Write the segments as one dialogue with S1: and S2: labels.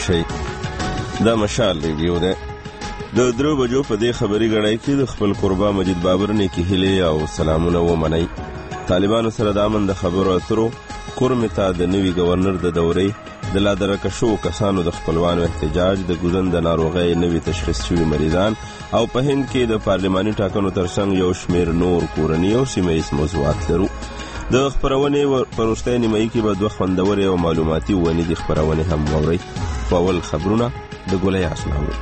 S1: شئ. دا مشال ریډیو ده. د 3 بجو په دې خبري غړای کې د خپل قربا مجید بابر نه کې هلي او سلامونه ومني. طالبانو سره د امن د خبرو اترو کورمتا د نوي گورنر د دورې د لادرکشو کسانو د خپلوانو احتجاج د ګوزن د ناروغۍ نوي تشخیص شوي مریضان او په هند کې د پارلماني ټاکنو ترڅنګ یو شمیر نور کورني او سیمه ییز موضوعات لرو. د خبرونې په وروستۍ نیمایي کې به 2 خوندورې او معلوماتي ونې د خبرونې هم واورئ. په اول خبرونه د ګولۍ اسناو.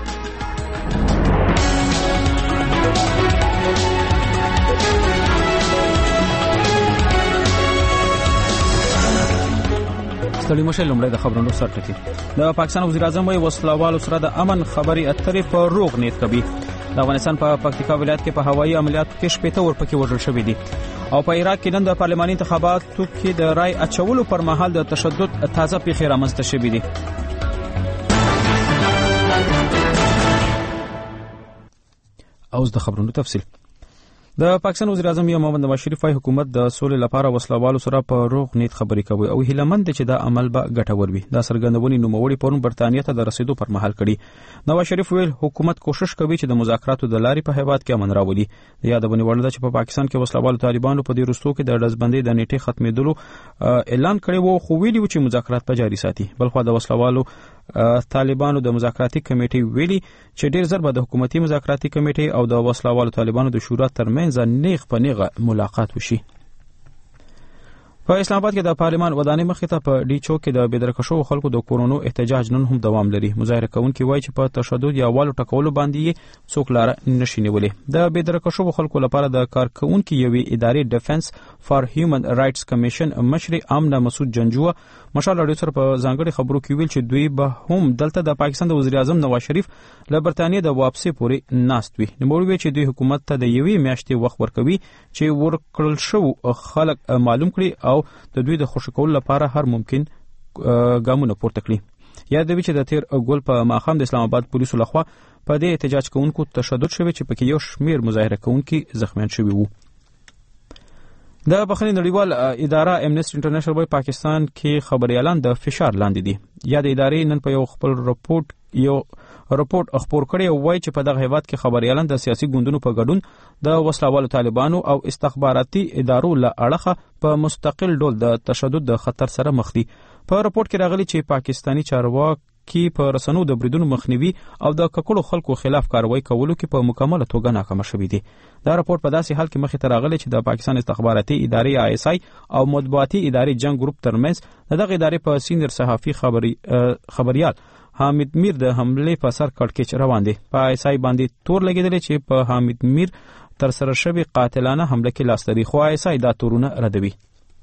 S2: ستړي مشه لومړی د خبرونو سرټکی. د پاکستان وزیر اعظم وايي وسلوالو سره د امن خبري اترې په روغ نیت کوي. د افغانستان په پکتیکا ولایت کې په هوایي عملیاتو کې 70 ورپکې وژل شوي دي او په عراق کې نن د پارلماني انتخاباتو کې د رای اچولو پر مهال د تشدد تازه پیښې رامنځته شوي دي. اوس د خبرونو تفصیل. د پاکستان وزیر اعظم محمد نواز شریف وايي حکومت د سولې لپاره وسلوالو سره په روغ نیت خبرې کوي او هیله مند چې دا عمل به ګټور وي. دا څرګندونې نوموړي پرون برتانیې ته د رسیدو پر مهال کړي. نواز شریف ویل حکومت کوشش کوي چې د مذاکراتو د لارې په هیواد کې امن راولي. د یادونه وړ ده چې په پاکستان کې وسلوالو طالبانو په دې وروستو کې د ډزبندۍ د نیټې ختمېدلو اعلان کړی وو خو ویلي و چې مذاکرات به جاري ساتي. بلخو د وسلوالو طالبانو د مذاکراتي کمیټې ویلي چې ډیر زر به د حکومتي مذاکراتي کمیټې او د وسلوالو طالبانو د شورا ترمنځ نیغ په نیغه ملاقات وشي. په اسلام آباد کې د پارلمان ودانۍ مخې ته په ډي چوک کې د بېدرکشو خلکو د کورونو احتجاج نن هم دوام لري. مظاهره کوونکي وایي چې په تشدد یا والو ټکولو باندې څوک لار نشي نیولې. د بېدرکشو خلکو لپاره د کارکونکو یوې ادارې ډیفنس فار هیومن رائټس کمیشن مشر امنه مسعود جنجوه مشال اړیو سره په ځانګړي خبرو کې ویل چې دوی به هم دلته د پاکستان د وزیر اعظم نواز شریف له برتانیې د واپسې پورې ناست وي. نوموړي ویل چې دوی حکومت ته د یوې میاشتې وخت ورکوي چې ورکړل شو خلک معلوم کړي او د دوی د خوشی کولو لپاره هر ممکن ګامونه پورته کړي. یادوي چې د تیر ګول په ماخام د اسلام آباد پولیسو لخوا په دې احتجاج کوونکو تشدد شوی چې پکې یو شمیر مظاهره کوونکي زخمیان شوي وو. د بخښنې نړیوال اداره امنیسټي انټرنیشنل وايي پاکستان کې خبريالان د فشار لاندې دي. یا د ادارې نن په یو خپل رپورټ خپور کړی او وایي چې په دغه هیواد کې خبريالان د سیاسي ګوندونو په ګډون د وسلوالو طالبانو او استخباراتي ادارو له اړخه په مستقل ډول د تشدد د خطر سره مخ دي. په رپورټ کې راغلي چې پاکستانی چارواکي په رسنیو د بریدونو مخنیوي او د ککړو خلکو خلاف کاروایی کولو کې په مکمله توګه ناکام شوي دي. دا رپورټ په داسې حال کې مخې ته راغلی چې د پاکستان استخباراتي ادارې ISI او مطبوعاتي ادارې جنگ ګروپ ترمنځ دغه ادارې په سینیر صحافي خبريال حامد میر د حمله په سر کړکېچ روان دي. په ISI باندې تور لګیدل چې په حامد میر تر سره شوی قاتلانه حمله کې لاس لري خو ISI دا تورونه ردوي.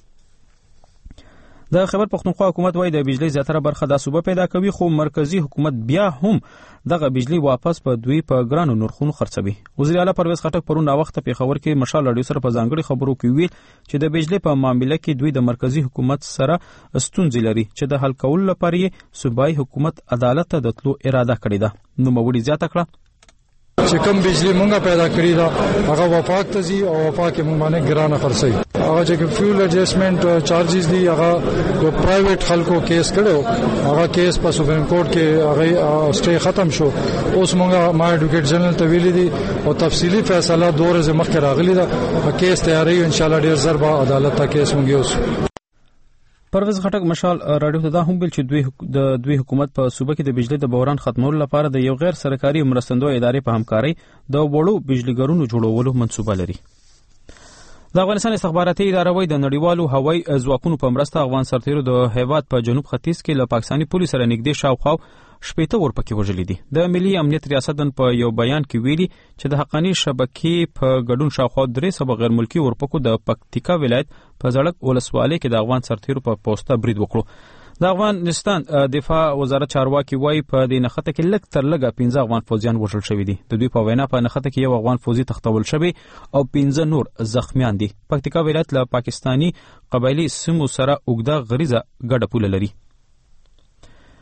S2: د خیبر پختونخوا حکومت وايي د بجلی زیاتره برخه د صوبه پیدا کوي خو مرکزی حکومت بیا هم دغه بجلی واپس په دوی په ګرانو نرخونو خرڅوي. وزیر اعلی پرویز خټک پرون وخت په خبر کې مشال اړیو سره په ځانګړي خبرو کې ویل چې د بجلی په معاملې کې دوی د مرکزی حکومت سره ستونزې لري چې د حل کولو لپاره صوبایي حکومت عدالت ته د تلو اراده کړې ده. نو موړي زیاته کړه
S3: چې کوم بجلی مونږه پیدا کړی دا هغه وفاق ته زی او وفاق مونږ باندې ګرانه خرڅي. هغه چې فیول ایڈجسټمنٹ چارجز دي هغه د پرایویټ خلکو کیس کړو هغه کیس په سپریم کورټ کې هغه سټې ختم شو. اوس مونږه ما ایډوکیټ جنرال ته ویلي دي او تفصیلی فیصله 2 ورځې مخکې راغلی دا کیس تیاری ان شاء الله ډیر زر به عدالت ته کیس مونږ یوسو.
S2: پرویز خټک مشال راډیو ته دا هم ویل چې دوی حکومت په صوبه کې د بجلی د بحران ختمولو لپاره د یو غیر سرکاري مرستندوی ادارې په همکارۍ د وړو بجلیګرونو جوړولو منصوبه لري. د افغانستان استخباراتي اداره وايي د نړیوالو هوایي ځواکونو په مرسته افغان سرتیرو د هیواد په جنوب ختیځ کې له پاکستاني پولیسو سره نږدې شاوخوا 70 ورپکې وژلي دي. د ملي امنیت ریاست په یو بیان کې ویلي چې د حقانی شبکې په ګډون شاوخوا 300 غیر ملکی ورپکو د پکتیکا ولایت په زړک ولسوالۍ کې د افغان سرتیرو په پوسټه برید وکړو. د افغانستان دفاع وزارت چارواکي وايي په دې نخته کې لږ تر لږه 15 افغان فوجیان وژل شوي دي. د دوی په وینا په نخته کې یو افغان فوجي تختول شوی او 15 نور زخمیان دي. پکتیکا ولایت له پاکستانی قبایلی سیمو سره اوږده غریزه ګډه پوله لري.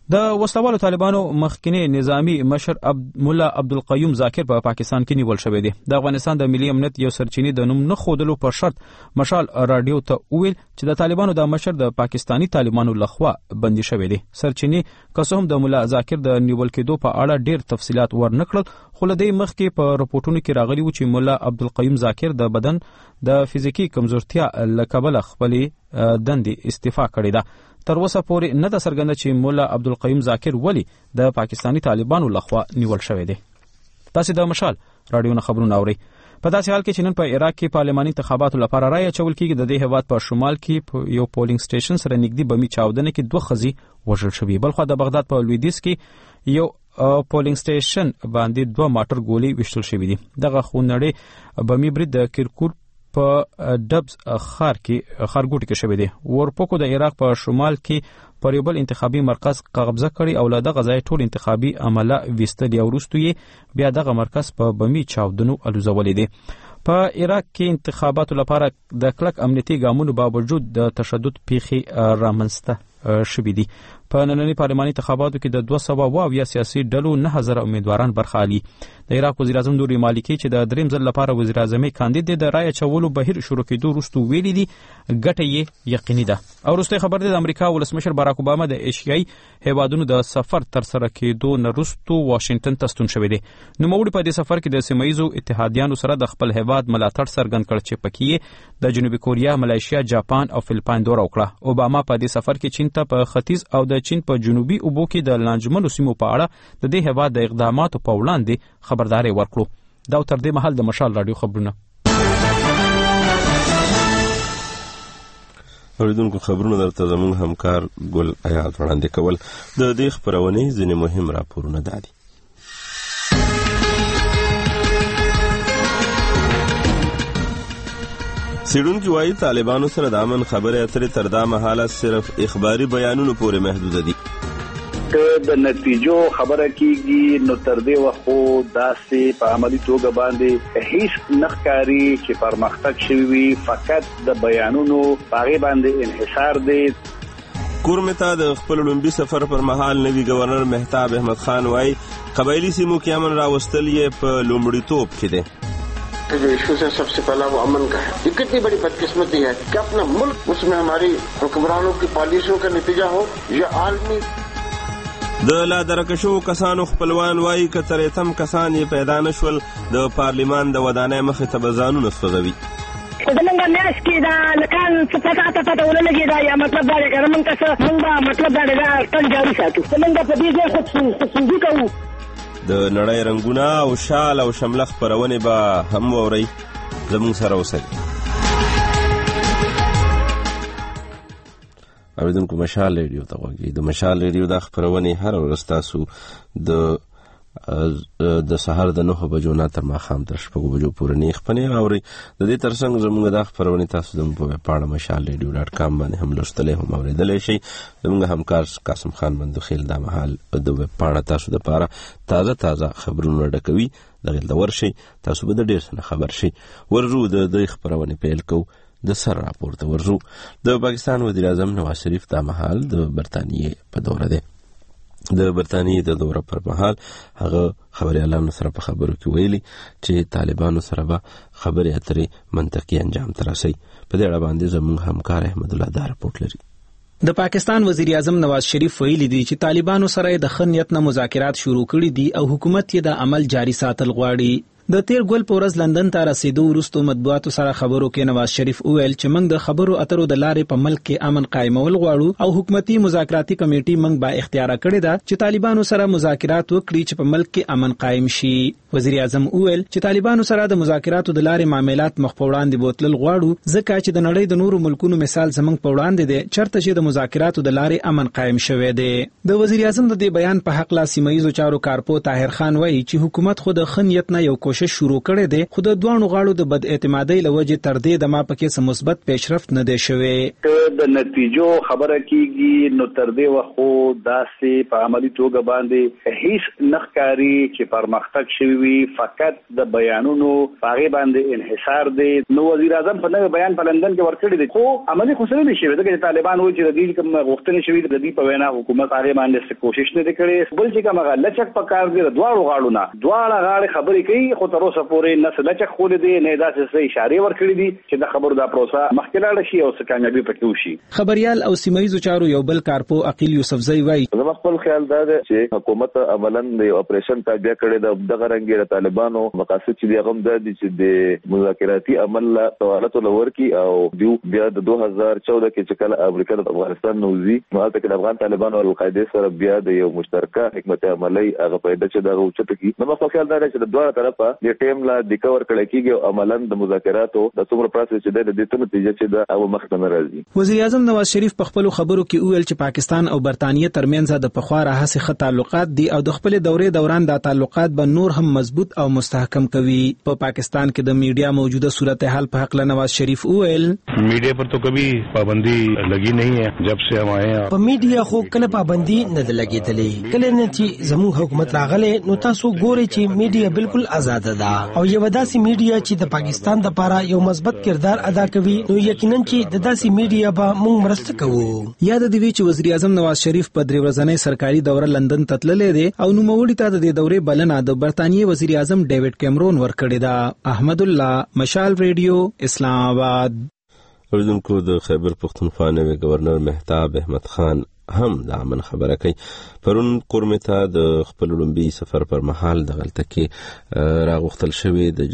S2: د وسلوالو طالبانو مخکنی نظامی مشر مولا عبدالقیوم ذاکر په پاکستان کې نیول شوی دی. د افغانستان د ملي امنیت یو سرچینی د نوم نه خودلو په شرط مشال رادیو ته ویل چې د طالبانو د مشر د پاکستانی طالبانو لخوا بندي شوی دی. سرچینی قسم د مولا ذاکر د نیول کېدو په اړه ډیر تفصيلات ورنکړل، خو له دې مخکې په رپورټونو کې راغلی و چې مولا عبدالقیوم ذاکر د بدن د فزیکی کمزورتیا له کبله خپلې دندې استعفا کړې ده. تر اوسه پورې نه ده څرګنده چې مولا عبدالقیوم ذاکر ولی د پاکستانی طالبانو لخوا نیول شوی دی. تاسو د مشال رادیو نه خبرونه اورئ. په داسې حال کې چې نن په عراق کې پارلماني انتخاباتو لپاره رایه اچول کېږي، د دې هیواد په شمال کې یو پولینګ سټیشن سره نږدې بمي چاودنه کې 2 ښځې وژل شوې. بلخوا د بغداد په لویدیځ کې یو پولینګ سټیشن باندې 2 ماټر ګولۍ وشتل شوې دي. دغه خونړی بمي برید د کرکور په ډبز خارګوټي کې شوی دی. ورپوکو د عراق په شمال کې پر یو بل انتخابي مرکز قبضه کړي او له دغه ځای ټول انتخابي عمله ویستل او وروسته یې بیا دغه مرکز په بمي چاودنو الوزولې دي. په عراق کې انتخاباتو لپاره د کلک امنیتي ګامونو باوجود د تشدد پیښې رامنځته شوې دي. په نننی پارلماني انتخاباتو کې د 200 سیاسي ډلو 9000 امیدواران برخه اخلي. د عراق وزیر اعظم نور مالکی چې د دریم ځل لپاره وزیر اعظمي کاندید دی، د رایه چولو بهیر شروع کېدو وروسته ویلي دي ګټه یې یقیني ده. او وروسته خبر دی د امریکا ولسمشر باراک اوباما د ایشیایي هیوادونو د سفر تر سره کېدو نه وروسته واشنگټن ته ستون شوی دی. نوموړي په دې سفر کې د سیمایي اتحادیانو سره د خپل هیواد ملاتړ څرګند کړ چې پکې د جنوبي کوریا، ملایشیا، جاپان او فلپاین دوره وکړه. اوباما په دې سفر کې چین ته په ختیځ او د چین په جنوبي اوبو کې د لانجمنو سیمو په اړه د دې هیواد د اقداماتو په وړاندې خبرداري ورکړو. دا تر دې مهال د مشال رادیو خبرونه.
S1: اوریدونکو خبرونه درته زموږ همکار ګل آیات وړاندې کول. د دې خبرونې ځینې مهم راپورونه دادي. سیډونکي وایي طالبانو سره د امن خبرې اترې تر دا مهاله صرف اخباري بیانونو پورې محدود دي.
S4: د نتیجو خبره کیږي نو تر دې وخت داسې په عملی توګه باندې هیڅ نخکاری چې پرمختګ شوی، فقط د بیانونو هغه باندې انحصار دی.
S1: کورمتا د خپل لومبي سفر پر مهال نوی گورنر مهتاب احمد خان وایي قبایلی سیمو کې امن راوستل یې په لومړیتوب کې دی.
S5: जो इशू है सबसे पहला वो अमन का है. ये कितनी बड़ी बदकिस्मती है कि अपना मुल्क उसमें हमारी हुक्मरानों की पॉलिसियों का नतीजा हो या आलमी.
S1: د لا درکشو کسانو خپلوان وایي که تریتم کسان یې پیدا نشول د پارلیمان د ودانۍ مخې ته به ځانونه سوځوي.
S6: زمونږ میاشت کې دا لکان څه پته ولګي دا یا مطلب دا دی که زمونږ څه مونږ مطلب دا دی دا ټول جاري ساتو. زمونږ په دې ځای خودسوزي کوو.
S1: د نړۍ رنګونه او شال او شمله خپرونې به هم واورئ. زموږ سره اوسئ. اوریدونکو مشال ریډیو ته غوږ. د مشال ریډیو دا خپرونې هر ورځ تاسو د سهار د 9 بجو نه تر ماښام تر 6 بجو پورې نه خپرونې اورئ. د دې ترڅنګ زموږ دا خپرونې تاسو د پاڼه mashalradio.com باندې هم لوستلې هم اوریدلای شئ. زموږ همکار قاسم خان مندوخیل دا مهال د پاڼه تاسو د پاره تازه خبرونه ډکوي. دغه د ورشي تاسو به د ډیر څه خبر شئ. ورجو د خبرونه پیل کو. د سر راپورته ورجو د پاکستان وزیر اعظم نواز شریف دا مهال د برتانیې په دوره ده. د برتانیې د دوره پر مهال هغه خبريالانو سره په خبرو کې ویلي چې طالبانو سره به خبرې اترې منطقي انجام ته رسي. په دې اړه باندې زموږ همکار احمد الله دا رپورټ لري.
S7: د پاکستان وزیر اعظم نواز شریف ویلي دی چې طالبانو سره د خنیت نه مذاکرات شروع کړي دي او حکومت یې د عمل جاري ساتل غواړي. د تیر ګل پورز لندن ته رسیدو وروسته مطبوعاتو سره خبرو کې نواز شریف وویل چې موږ د خبرو اترو د لارې په ملک کې امن قائمول غواړو او حکومتي مذاکراتي کمیټې موږ با اختیار کړی ده چې طالبانو سره مذاکرات وکړي چې په ملک کې امن قائم شي. وزیر اعظم وویل چې طالبانو سره د مذاکراتو د لارې معاملات مخ په وړاندې بوتلل غواړو ځکه چې د نړۍ د نورو ملکونو مثال زموږ په وړاندې دی چرته چې د مذاکراتو د لارې امن قائم شوی دی. د وزیر اعظم د دې بیان په حق لا سیمایي چارو کارپو طاهر خان وایي چې حکومت خود خنیت نه یو کوشش شروع کړی دی، خو د دوه غاړو د بد اعتمادۍ لوجې تر دې د ما پکې سم مثبت پیشرفت نه دی شوی.
S4: د نتیجو خبره کیږي نو تر دې وخت داسې په عملی توګه باندې هیڅ نخکاری چې پرمختګ شوی وي، فقط د بیانونو هغه باندې انحصار دی. نو وزیر اعظم په نوې بیان په لندن کې ورکړی دی، خو عملی خو سره نشي ځکه چې طالبان وایي چې د دې کوم غوښتنې شوی د دې په وینا حکومت هغه باندې کوشش نه کړي. بل چې کومه لچک په کار دی دواړو غاړو نه دواړه غاړې خبرې کوي، خو تر اوسه پورې نه لچک خولې دی نه داسې اشارې ورکړي دي چې د خبرو دا پروسه مخکې لاړه شي او څه کامیابي پکې وشي.
S7: خبريال او سیمایي چارو یو بل کارپو عقیل یوسفزئی وایي
S8: زما خپل خیال دا دی چې حکومت عملاً د اپریشن تابع کړي د غرنګي طالبانو مقاصد چې دی غم د دي چې د مذاکراتي عمل لا توالت لور کی او دیو بیا د 2014 کې چې کله امریکا د افغانستان نوزي نو هلته کې د افغان طالبانو او القاعده سره بیا د یو مشترکه حکمت عملی هغه پیدا چې دا اوچته کی نو په خیال دا چې د دوه طرفه د ټیم لا د کور کړي کیږي او عملاً د مذاکراتو د څومره پروسس چې د دې ته نتیجه چې دا او مخ ته ناراضي.
S7: وزیر اعظم نواز شریف په خپل خبرو کې ویل چې پاکستان او برتانیې ترمنځ د پخوا راهسي ښه تعلقات دي او د خپل دورې دوران د تعلقات به نور هم مضبوط او مستحکم کوي. په پاکستان کې د میډیا موجوده صورتحال په حق نواز شریف ویل
S9: میډیا پر تو کبھی پابندی لگی نہیں ہے جب سے ہم آئے ہیں.
S10: په میډیا خو کله پابندی نه لګیدلې، کله نه چې زموږ حکومت راغله نو تاسو ګورئ چې میډیا بالکل آزاد ده او یو داسې میډیا چې د پاکستان د لپاره یو مثبت کردار ادا کوي نو یقینا چې د داسې میډیا به موږ مرسته کوو.
S7: یاد دی چې وزیر اعظم نواز شریف په 3 ورځنۍ سرکاري دوره لندن ته تللی دی او نوموړي ته د دې دورې بلنه د برتانیې وزیر اعظم ډیوډ کیمرون ورکړی ده. احمد الله، مشال ریډیو، اسلام آباد.
S1: اوریدونکو د خیبر پختونخوا نوی گورنر مهتاب احمد خان هم د امن خبره کوي. پرون قرمه ته د خپل لومبي سفر پر مهال د غلطه کې راغختل شوی د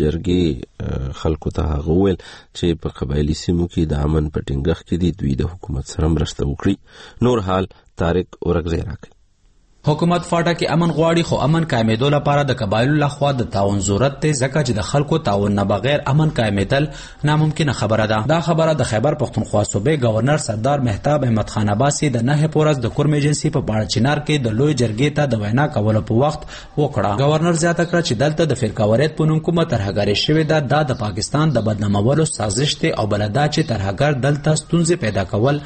S1: جرګې خلکو ته غوول چې په قبایلی سیمو کې د امن په ټینګښت کې د دوی د حکومت سره مرسته وکړي. نور حال طارق اورغزی راکړي.
S11: حکومت فاټا کې امن غواړي خو امن قائمېدو لپاره د قبایلو لخوا د تعاون ضرورت دی ځکه چې د خلکو تعاون نه بغیر امن قائمېدل ناممکنه خبره ده. دا خبره د خیبر پختونخوا صوبې گورنر سردار مهتاب احمد خان عباسي د 9 پورز د کورم ایجنسی په پاړ چنار کې د لوی جرګې ته د وینا کولو په وخت وکړه. گورنر زیاته کړ چې دلته د فرقاوریت په نوم کومه ترهګري شوې ده د پاکستان د بدنامولو سازش دی او بلدا چې ترهګر دلته ستونزې پیدا کول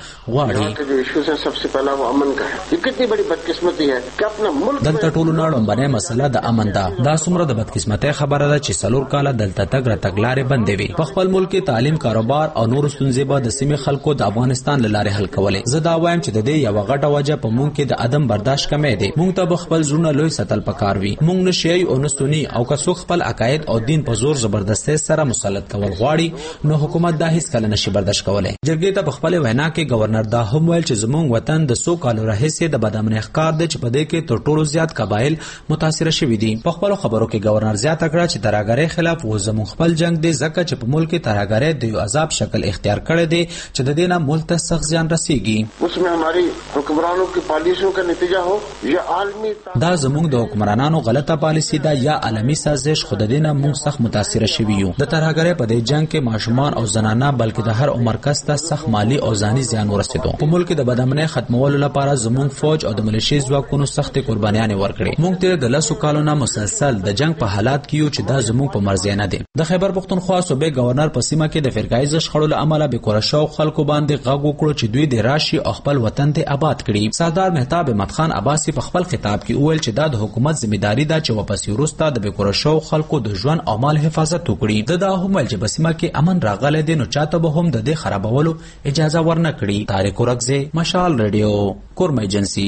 S11: غواړي.
S5: सबसे पहला वो अमन का है. ये कितनी बड़ी बदकिस्मती है कि अपना मुल्क
S11: دلته ټولو نړم باندې مسله د امن ده. دا څومره د بدقسمتۍ خبره ده چې سلور کاله دلته تګ را تګلارې بندې وي. په خپل ملک کې تعلیم، کاروبار او نور ستونزې به د سیمې خلکو د افغانستان له لارې حل کولې. زه دا وایم چې د دې یو غټه وجه په مونږ کې د عدم برداشت کمې دی. مونږ ته خپل زړونه لوی ساتل پکار وي. مونږ نشي او نستونی او که څوک خپل عقاید او دین په زور زبردستۍ سره مسلط کول غواړي نو حکومت دا هیڅ کله نشي برداشت کولای. جرګې ته په خپل وینا کې گورنر دا هم ویل چې زموږ وطن د 100 کالو راهیسې د بدامنۍ ښکار دی چې په دې کې تر ټولو زیات قبایل متاثر شوي دي. په خپل خبرو کې گورنر زیاته کړه چې ترهګرۍ خلاف و زموږ خپل جنگ دی ځکه چې په ملک کې ترهګرۍ د یو عذاب شکل اختیار کړی دی چې د دې نه ملک ته سخت زیان رسیږي.
S5: उसमें हमारी हुक्मरानों की पॉलिसियों का नतीजा हो या عالمی
S11: دا زموږ د حکمرانانو غلطه پالیسی ده یا عالمی سازش خود دې نه موږ سخت متاثر شوي یو. د ترهګرۍ په دې جنگ کې ماشومان او زنانه بلکې د هر عمر کس ته سخت مالی او ځاني زیان ورسېدو. په ملک د بدامنۍ ختمولو لپاره زموږ فوج او د ملیشي ځواکونو سخت قربانیان ورکړي. موږ تیر د 10 کالو نه مسلسل د جنگ په حالات کې یو چې دا زموږ په مرزي نه دي. د خیبر پختونخوا صوبې گورنر په سیمه کې د فرقایي شخړو له امله به کورشاو خلکو باندې غږ وکړو چې دوی د راشي او خپل وطن ته آباد کړي. سردار مهتاب احمد خان عباسي په خپل خطاب کې وویل چې دا د حکومت ځمېداري ده چې واپس ورسته د کورشاو خلکو د ژوند او مال حفاظت وکړي. دا هم ویل چې په سیمه کې امن راغلی دی نو چاته به هم د دې خرابولو اجازه ورنه کړي. طارق اورغزی، مشال ریډیو، کورم ایجنسی.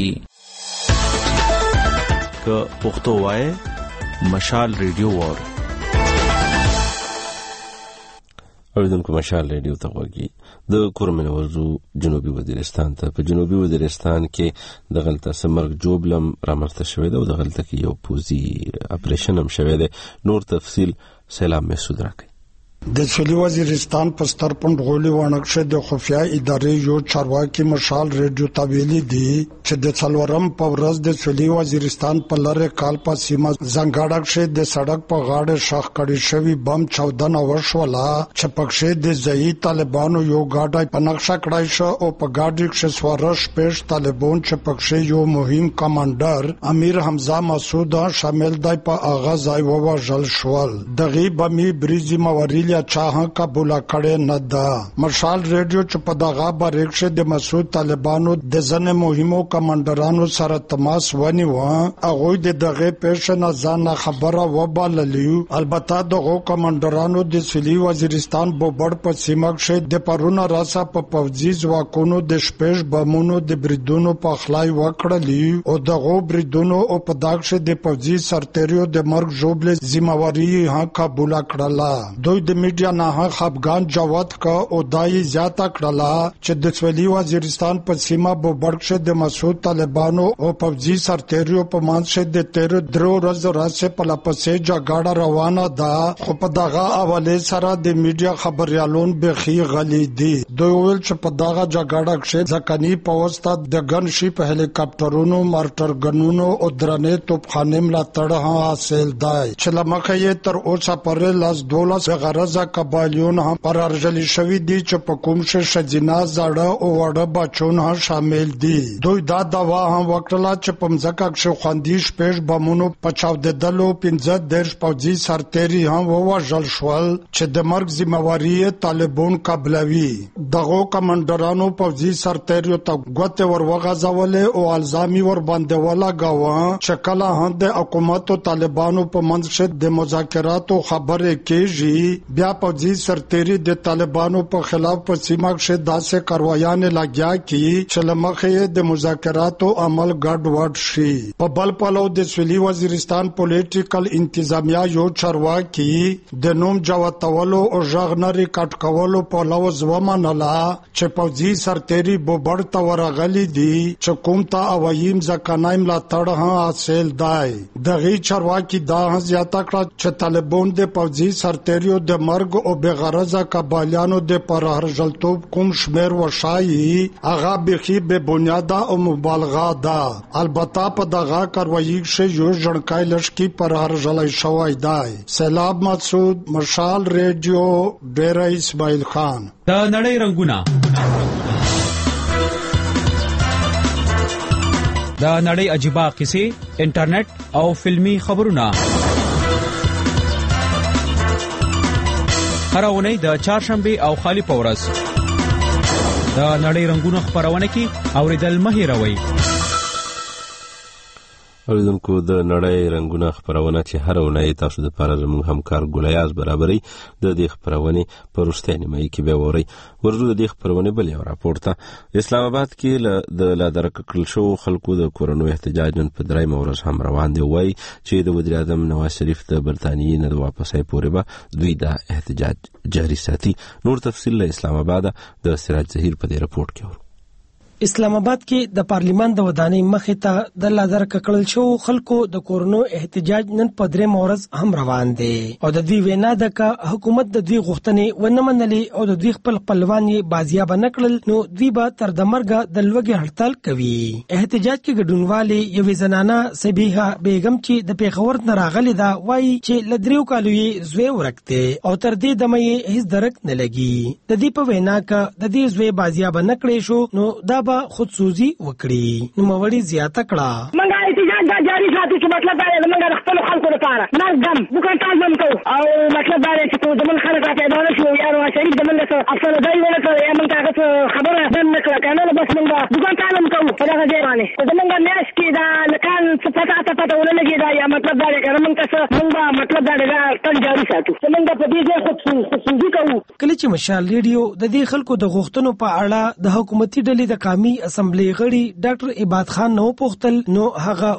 S12: که پښتو وای مشال ریډیو وار.
S1: اوریدونکو مشال ریډیو ته وګورئ. د کورمن وضو جنوبي وزیرستان ته په جنوبي وزیرستان کې د غلطه سمرګ جوبلم رامنځته شوې ده او د غلطه کې یو پوزي اپریشن هم شوې ده. نور تفصیل سلام محسود راکړي.
S13: د سولي وزیرستان په ستر پوند غولي وانکشه د خفیا ادارې یو چارواکي مشال ریډیو تابعیلی دی چې د څلورم په ورځ د سولي وزیرستان په لاره کال په سیمه زنګاډکشه د سړک په غاړه شاخ کړي شوی بم 14 وشولا چې پکشه د ځای طالبانو یو گاډي په نقشه کړای شو او په گاډي کې سوارش پېش طالبان چې پکشه یو مهم کمانډر امیر حمزه مسعود شامل دی په اغاز ځای ووژل شول دغه بمي بریزي موریل چاهه قبول کړي نه ده مشال ریډیو چې په دغه باریکشه د مسعود طالبانو د ځنه مهمو کمانډرانو سره تماس ونیو هغه د دغه پیښ نه ځان خبره وباللیو البته دغه کمانډرانو د سولي وزیرستان بوبړ په سیمه کې د پرونه راسا په پوځي ځواکونو د شپږ بمونو د بریدونو په خلای وکړلی او دغه بریدونو او په داغشه د پوځي سرتریو د مرګ جوړل ذمہواری ها قبول کړله دوی د میډیا نه خپګان جواب کا او دای زیاته کړلا چې د سولي وزیرستان په سیمه بوبړکشه د مسعود طالبانو او پوځي سرتریو په مانشه د 13 ورځې راځي په لپسې جګړه روانه ده خو په دغه حواله سره د میډیا خبريالون بخي غلي دي دوی ول چې په دغه جګړه کې ځکاني پوسټ د ګنشي په هلیکاپټرونو مارټر ګنونو او درنې توپخانه ملاتړ حاصل دی چې لمخه یې تر اوسه پر لاس 12 غرضه قبایلیون هم پر ارجلی شوی دي چې په کوم شجنا زړه او وړه بچون هم شامل دي دوی دا دوا هم وکړه چې په مځکه کې خوندیش پېښ بمونو پچاو د دلو 15 درش پوځي سرتيري هم ووژل شول چې د مرګ ذمہواری طالبان قبلوي دغه کمانډرانو پوځي سرتيري ته غوته ورغځولې او الزامي ور باندې ولاګاوه چې کله هم د حکومت او طالبانو په منځ د مذاکراتو خبره کېږي بیا پوځي سرتيري د طالبانو په خلاف په سیمه کې داسې کاروایانه لګیا کی چې لمخه د مذاکراتو عمل ګډ وډ شي په بل پلو د سولي وزیرستان پولیټیکل انتظامیه یو چارواکي د نوم جواتولو او ژغنري کټ کولو په لوز ومنله چې پوځي سرتيري بوبړ ته ورغلي دي چې کوم ته اویم ځکانایم لا تړه حاصل دی دغه چارواکي دا زیاته کړ چې طالبان د پوځي سرتيريو د مرګ او بغرضه قبایلیانو د پرهرجلتوب کوم شمیر وشایي هغه بخي به بنیاده او مبالغه ده البته په دغه کاروایی کې یو ځړکای لشکي پرهرجلای شوی دی سیلاب مسعود مشال ریډیو ډیره اسماعیل خان
S2: د نړۍ رنگونه د نړۍ عجيبه قصې انټرنیټ او فلمي خبرونه هر اونۍ د چهارشنبه او خالی پورز د نړۍ رنگونه خبرونه کې اوریدل مه هېروئ
S1: اوریدونکو د نړۍ رنگونه خبرونه چې هر اونۍ تاسو د پاره زموږ همکار ګولیاز برابرۍ د دې خبرونه په وروستۍ نیمه کې به ووري ورته د دې خبرونه بل یو راپورته اسلام آباد کې د لادرک کړل شو خلکو د کورونو احتجاج نن په درې مورز هم روان دی وای چې د وزیر اعظم نواز شریف د برتانیې نه واپسې پورې به دوی د احتجاج جاری ساتي نور تفصیل له اسلام آباد د سراج ظهیر په دې رپورت کې
S10: اسلام آباد کې د پارلیمان د ودانۍ مخې ته د لادر ککړل شو خلکو د کورونو احتجاج نن په درې مورز هم روان دي او د دوی وینا د حکومت د دوی غوښتنې ونه منلې او د دوی خپلوان یې بازیاب نه کړل نو دوی به تر د مرګ د لوګي هړتال کوي احتجاج کې ګډونوالي یوې زنانه سبیحه بیگم چې د پیښور نه راغلي دا وایي چې لدریو کالو یې زوی ورکته او تر دې دمه یې هیڅ درک نه لګي د دې په وینا کې د دې زوی بازیاب نه کړې شو نو دا خودسوزي وکړي نو موري زیاته کړه
S6: منګه احتجاج دا جاری ساتي چې مطلب دا دی منګه خپل خلکو لپاره نظم وکړ تاسو کو او مطلب دا دی چې د من خلک راته دا شو یارو شریف د من له افسر دای ولا کړ یا من تاسو خبره نه کړه کنه بس منګه وکړ تاسو کو په هغه ځای باندې د منګه میاش کې دا لکان څه پتا ولګي دا یا مطلب دا دی کنه منګه مطلب دا دی تل جاری ساتو منګه په دې ځای خودسوزي کوو
S10: کله چې مشال ریډیو د دې خلکو د غوښتنو په اړه د حکومتي ډلې د قومي اسمبلی غړي ډاکټر عبادت خان نو پوښتل نو هغه او وی چې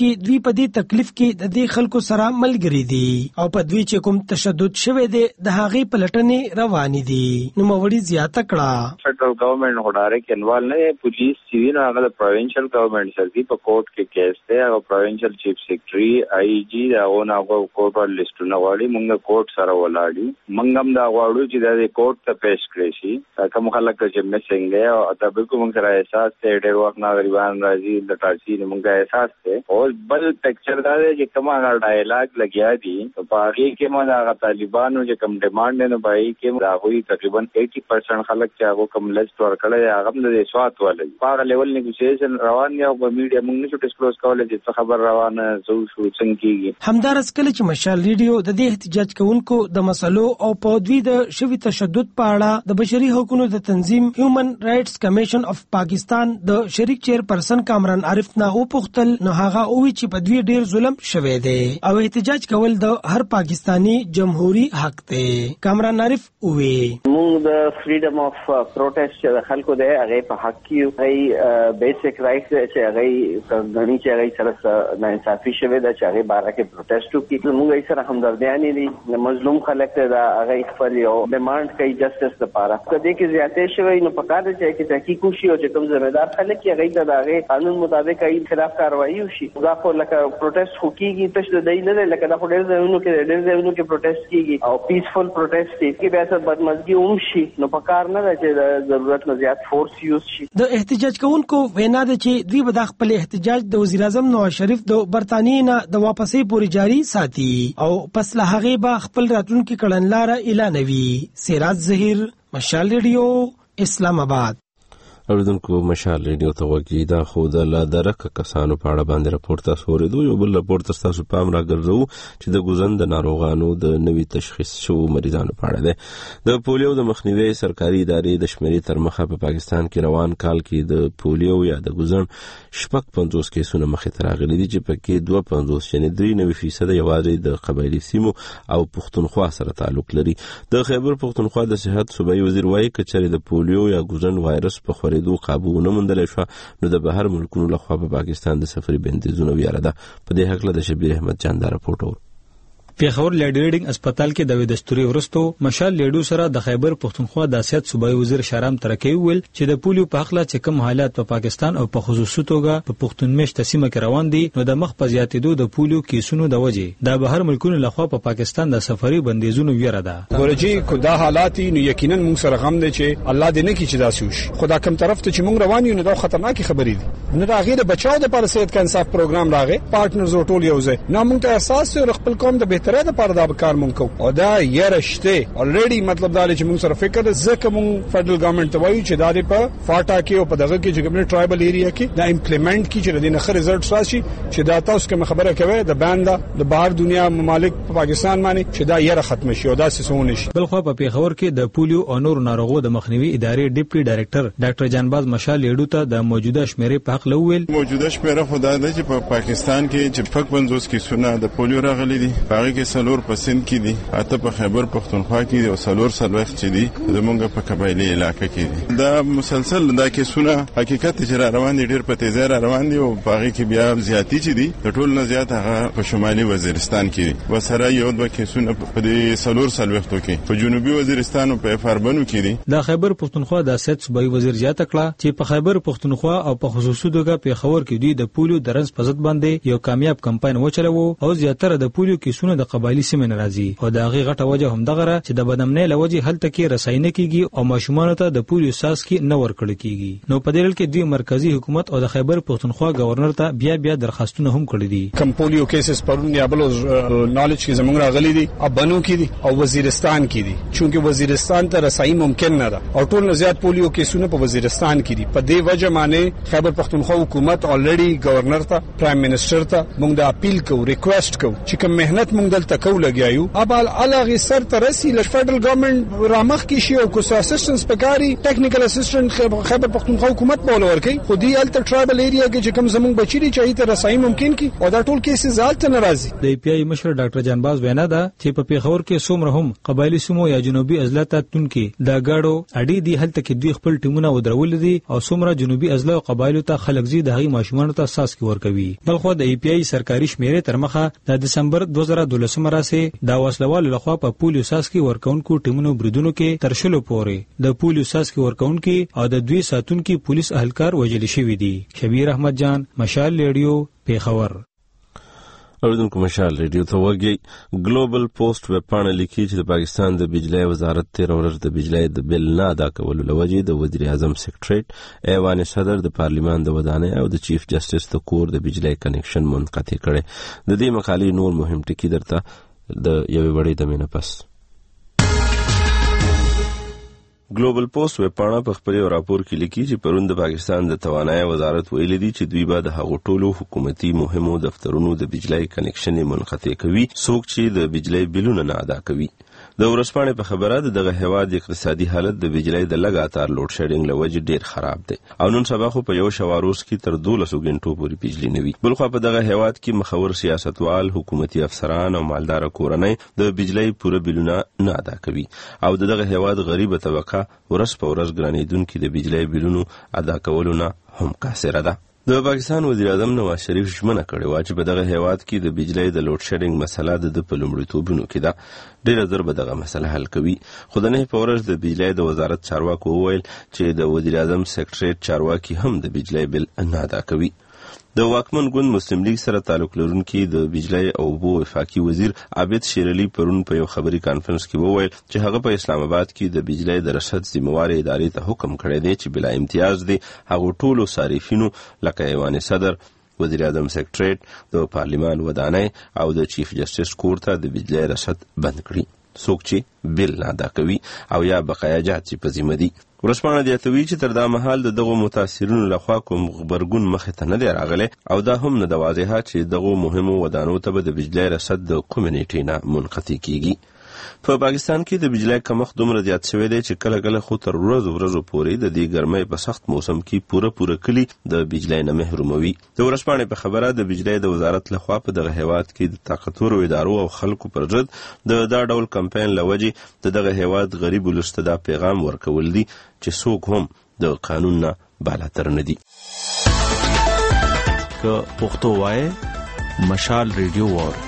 S10: چې دوی په دې تکلیف کې د دې خلکو سره ملګری دي او په دوی چې کوم تشدد شوه دی د هغې پلټنې روانې دي. نو موري زیاته کړه
S14: فدرل گورنمنٹ هو ډایرکټ انوالو نه پولیس چې نه هغه پروینشل گورنمنٹ سره په کورټ کې کیس دی او پروینشل چیف سیکریټري آی جی دا او نه کورټ لیسټونه واړي موږ کورټ سره ولاړی موږ هم دا غواړو چې د کورټ ته پیش کړی شي کوم خلک چې مسنګ دی او تاسو کوم سره احساس ته ډېر وخت نه غریبان راځي د تاسو موږ احساس ته او بل پکچر دا دی چې کوم هغه ډایلاګ لګیا دي په هغه کې موږ هغه طالبانو چې کوم ډیماند نه پای کې دا غوي تقریبا 80% خلک چې هغه کوم لیست ورکړي هغه د سوات ولې په لیول نیګوسییشن روان دی او په میډیا موږ نشو ډیسکلوز کولای چې خبر روانه شو څنګه کیږي.
S10: همدارس کله چې مشال ریډیو د دې احتجاج کوونکو د مسلو او په دوی د شوی تشدد په اړه د بشري حقوقو د تنظیم هیومن رائټس کمیشن اف پاکستان د شریک چیرپرسن کامران عارف نه وپوښتل نو هغه وی چې په دوی ډیر ظلم شوی دی او احتجاج کول د هر پاکستانی جمهوریت حق دی. کامران عارف وی
S15: موږ د فریډم اف پروټیسټ چې خلکو دی هغه په حق کې هغه بیسیک رائټس چې هغه غني چې هغه سره نه انصافي شوی دا چې هغه بارے کې پروټیسټ وکړي موږ یې سره همدردیانه دي مظلوم خلک دا هغه خپل یو ډیماند کوي جسټس لپاره کله کې زیاتې شوی نو په کار چې تحقیق وشي او چې کوم ځای دار خلک یې هغه د هغه قانون مطابق یې خلاف کاروایی وشي دا خو لکه پروټیسټ وکړي تاسو د دې نه لکه دا خو ډېر ځایونو کې پروټیسټ کیږي او پیسفل پروټیسټ کې به څه بدمزګي وشي نو په کار نه چې ضرورت نه زیات فورس یوز شي.
S10: د احتجاج کوونکو وینا ده چې دوی به د خپل احتجاج د وزیر اعظم نواز شریف د برتانیې نه د واپسې پورې جاری ساتي او پس له هغې به خپل راتلونکي کړنلاره اعلانوي. سراج ظهیر مشال ریډیو اسلام آباد.
S1: اوریدونکو مشال ریډیو ته وګورئ دا خو د لادرکه کسانو په اړه باندې راپور تاسو اوریدو یو بل راپور تاسو پام راګرځو چې د ګوزند ناروغانو د نوي تشخیص شو مریضانو په اړه ده. د پولیو د مخنیوي سرکاري ادارې د شمیرې تر مخه په پاکستان کې روان کال کې د پولیو یا د ګوزند 50 کیسونه مخې ته راغلي دي چې پکې 52 یعنی 3% یوازې د قبایلی سیمو او پښتونخوا سره تعلق لري. د خیبر پښتونخوا د صحت صوبایي وزیر وايي کچره د پولیو یا ګوزند وایرس په دو قابو نه موندل شو نو د بهر ملکونو لخوا په پاکستان د سفري بندیزونه ویاره ده. په دې حق له شبیر احمد جان دا راپورټ
S7: پیښور لیډ ریډینګ هسپتال کې د دستوري ورستو مشال لیډو سره د خیبر پښتونخوا د سیاست صوبایي وزیر شارام ترکی ویل چې د پولیو په حق لا چې کوم حالات په پاکستان او په خصوصي توګه په پښتونمش تسمه کې روان دي نو د مخ په زیاتېدو د پولیو کیسونو د وجې د بهر ملکونو لخوا په پاکستان د سفري بندیزونو ویره ده.
S16: ورجی کو دا حالات نو یقینا موږ سره غم دي چې الله دې نه کی چې دا سوش خدا کوم طرف ته چې موږ روان یو نو دا خطرناک خبرې دي نه دا غیر بچاو د پر صحت کا انصاف پروګرام راغې پارټنرز ټول یو ځای نو موږ ته احساس او خپل قوم د بهترۍ لپاره دا مونږ او دا یرشته الریډي مطلب دا چې موږ سره فکر زکه موږ فدرل ګورنمنت ته وایو چې دا په فاټا کې او په دغه کې چې کوم ټرایبل ایریا کې دا امپلیمنٹ کی چې د نه ریزلټ راشي چې دا تاسو کوم خبره کوي د باند د بهر دنیا ممالک په پاکستان باندې چې دا یره ختم شي او دا سونه شي.
S7: بل خو په پیښور کې د پولیو او نور ناروغو د مخنیوي ادارې ډیپټي ډایریکټر ډاکټر جانباز مشال لیډو ته د موجوده شمیرې په حق لویل
S17: موجوده شمیره خدای د چې په پاکستان کې چې 50 کې سونه د پولیو راغلي دي هغه کې 3% کې دي اته په خیبر پښتونخوا کې او سلور سلوخت چې دي زمونږ په قبایلی علاقې کې دي دا مسلسل دا کیسونه حقیقت چې روان دي ډیر په تیزه روان دي او باغې کې بیا زیاتی چې دي د ټول نه زیات هغه په شمالي وزیرستان کې دي وسره یو دوه کیسونه په دې سلور سلوختو کې په جنوبي وزیرستان او په فاربنو کې دي.
S7: د خیبر پښتونخوا د سیاست صوبایي وزیر زیاته کړه چې په خیبر پښتونخوا او په خصوصي توګه په خبر کې دوی د پولیو د رنس په ضد باندې یو کامیاب کمپاین وچلوو او زیاتره د پولیو کیسونه د قبایلی سیمې ناراضي او د هغه غټه وجه هم دغه چې د بدامنۍ لوجه هلته کې رساینه کیږي او ماشومان ته د پولیو ساس کې نه ورکړل کیږي. نو په دې لړ کې دوی مرکزی حکومت او د خیبر پښتونخوا گورنر ته بیا درخواستونه هم کړې دي.
S16: کم پولیو کیسز پرون یا بل نالج کې زموږ راغلي دي ابانو کې دي او وزیرستان کې دي چونکه وزیرستان ته رسایي ممکن نه ده او ټول نه زیات پولیو کیسونه په وزیرستان کې دي. په دې وجه باندې خیبر پښتونخوا حکومت الریډي گورنر ته پرایم منسٹر ته موږ د اپیل کوو ریکوست کوو چې کوم مهنت موږ موږ دلته کو لګیایو ابل الغه سر ترسي ل فدرال ګورنمنت رامخ کې شي او کو اسسټنس پکاري ټیکنیکل اسسټنټ خیبر پختونخوا حکومت بوله ورکي خو دی الټر ټرایبل ایریا کې چې کوم زموږ بچی دي چې ته رسای ممکن کی او دا ټول کیسز زالته ناراضي
S7: د پی آی مشر ډاکټر جانباز وینا ده چې په پیښور کې څومره هم قبایلی سیمو یا جنوبي اضلاع تون کې دا گاډو اډي دی هلته کې دوی خپل ټیمونه ودرول دي او څومره جنوبي اضلاع او قبایلو ته خلک زی د هغې ماشومانو ته اساس کې ورکوي بلخو د پی آی سرکاري شمیرې تر مخه د دسمبر 2012 راسه دا وسلوال لخوا په پولیو اساس کې ورکونکو ټیمونو بریدونو کې ترشلو پورې د پولیو اساس کې ورکونکو او د دوی ساتونکو پولیس اهلکار وجل شوی دي شبیر احمد جان مشال ریډیو پیښور
S1: اوریدونکو مشال ریډیو ته وګورئ ګلوبل پوسټ ویب پاڼه لیکي چې د پاکستان د بجلی وزارت 13 ورځ د بجلی د بل نه ادا کولو لوجې د وزیر اعظم سیکریټریټ ایوان صدر د پارلیمان د ودانۍ او د چیف جسټس د کور د بجلی کنیکشن منقطع کړي د دې مقالې نور مهم ټکي درته د یوې وړې دمې نه پس ګلوبل پوسټ ویب پاڼه په خپل راپور کې لیکي چې پرون د پاکستان د توانایي وزارت ویلي دي چې دوی به د هغو ټولو حکومتي مهمو دفترونو د بجلی کنیکشن منقطع کوي څوک چې د بجلی بلونه نه ادا کوي د ورځپاڼې په خبره دغه هیواد اقتصادي حالت د بجلی د لګاتار لوډ شیډینګ لوجې ډیر خراب دی او نن سبا خو په یو شواروز کې تر 12 غنټو پورې بجلی نه وي بلخو په دغه هیواد کې مخور سیاستوال حکومتي افسران او مالدار کورنۍ د بجلی پوره بلونه نه ادا کوي او دغه هیواد غریبه طبقه ورځ په ورځ ګرانیدونکو د بجلی بلونو ادا کولو نه هم قاصره ده د پاکستان وزیر اعظم نواز شریف ژمنه کړې وه چې په دغه هیواد کې د بجلی د لوډ شیډینګ مسله د په لومړیتوبونو کې ده ډیره زر به دغه مسله حل کوي خو د نه په ورځ د بجلی د وزارت چارواکو وویل چې د وزیر اعظم سیکریټریټ چارواکي هم د بجلی بل نه ادا کوي د واکمن ګوند مسلم لیگ سره تعلق لرونکي د بجلی او اوبو وفاقي وزیر عابد شیر علي پرون په یو خبري کانفرنس کې وویل چې هغه په اسلام آباد کې د بجلی د رصد ذمہواره ادارې ته حکم کړی دی چې بلا امتیاز دی هغه ټولو صارفینو لکه ایوان صدر وزیر اعظم سیکریټریټ د پارلیمان ودانۍ او د چیف جسټس کور ته د بجلی رصد بند کړي څوک چې بل نه ادا کوي او یا بقایا جات چې په ذمه دي ورسپانه زیاتوي چې تر دا مهال دغه متاثرینو لخوا کوم خبرګون مخې ته نه دی راغلی او دا هم نه د واضحه چې دغه مهمو ودانو ته به د بجلی رصد د کمیونټي نه منقطع کیږي په پاکستان کې د بجلی کمښت دومره زیات شوی دی چې کله کله خو تر ورځو پورې د دې ګرمۍ په سخت موسم کې پوره کلی د بجلی نه محروموي د ورځپاڼې په خبره د بجلی د وزارت لخوا په دغه هیواد کې د طاقتورو ادارو او خلکو پر ضد د دا ډول کمپاین لوجې دغه هیواد غریب ولس ته دا پیغام ورکول دي چې څوک هم د قانون نه بالاتر نه دي
S12: که پښتو وایي مشال ریډیو وور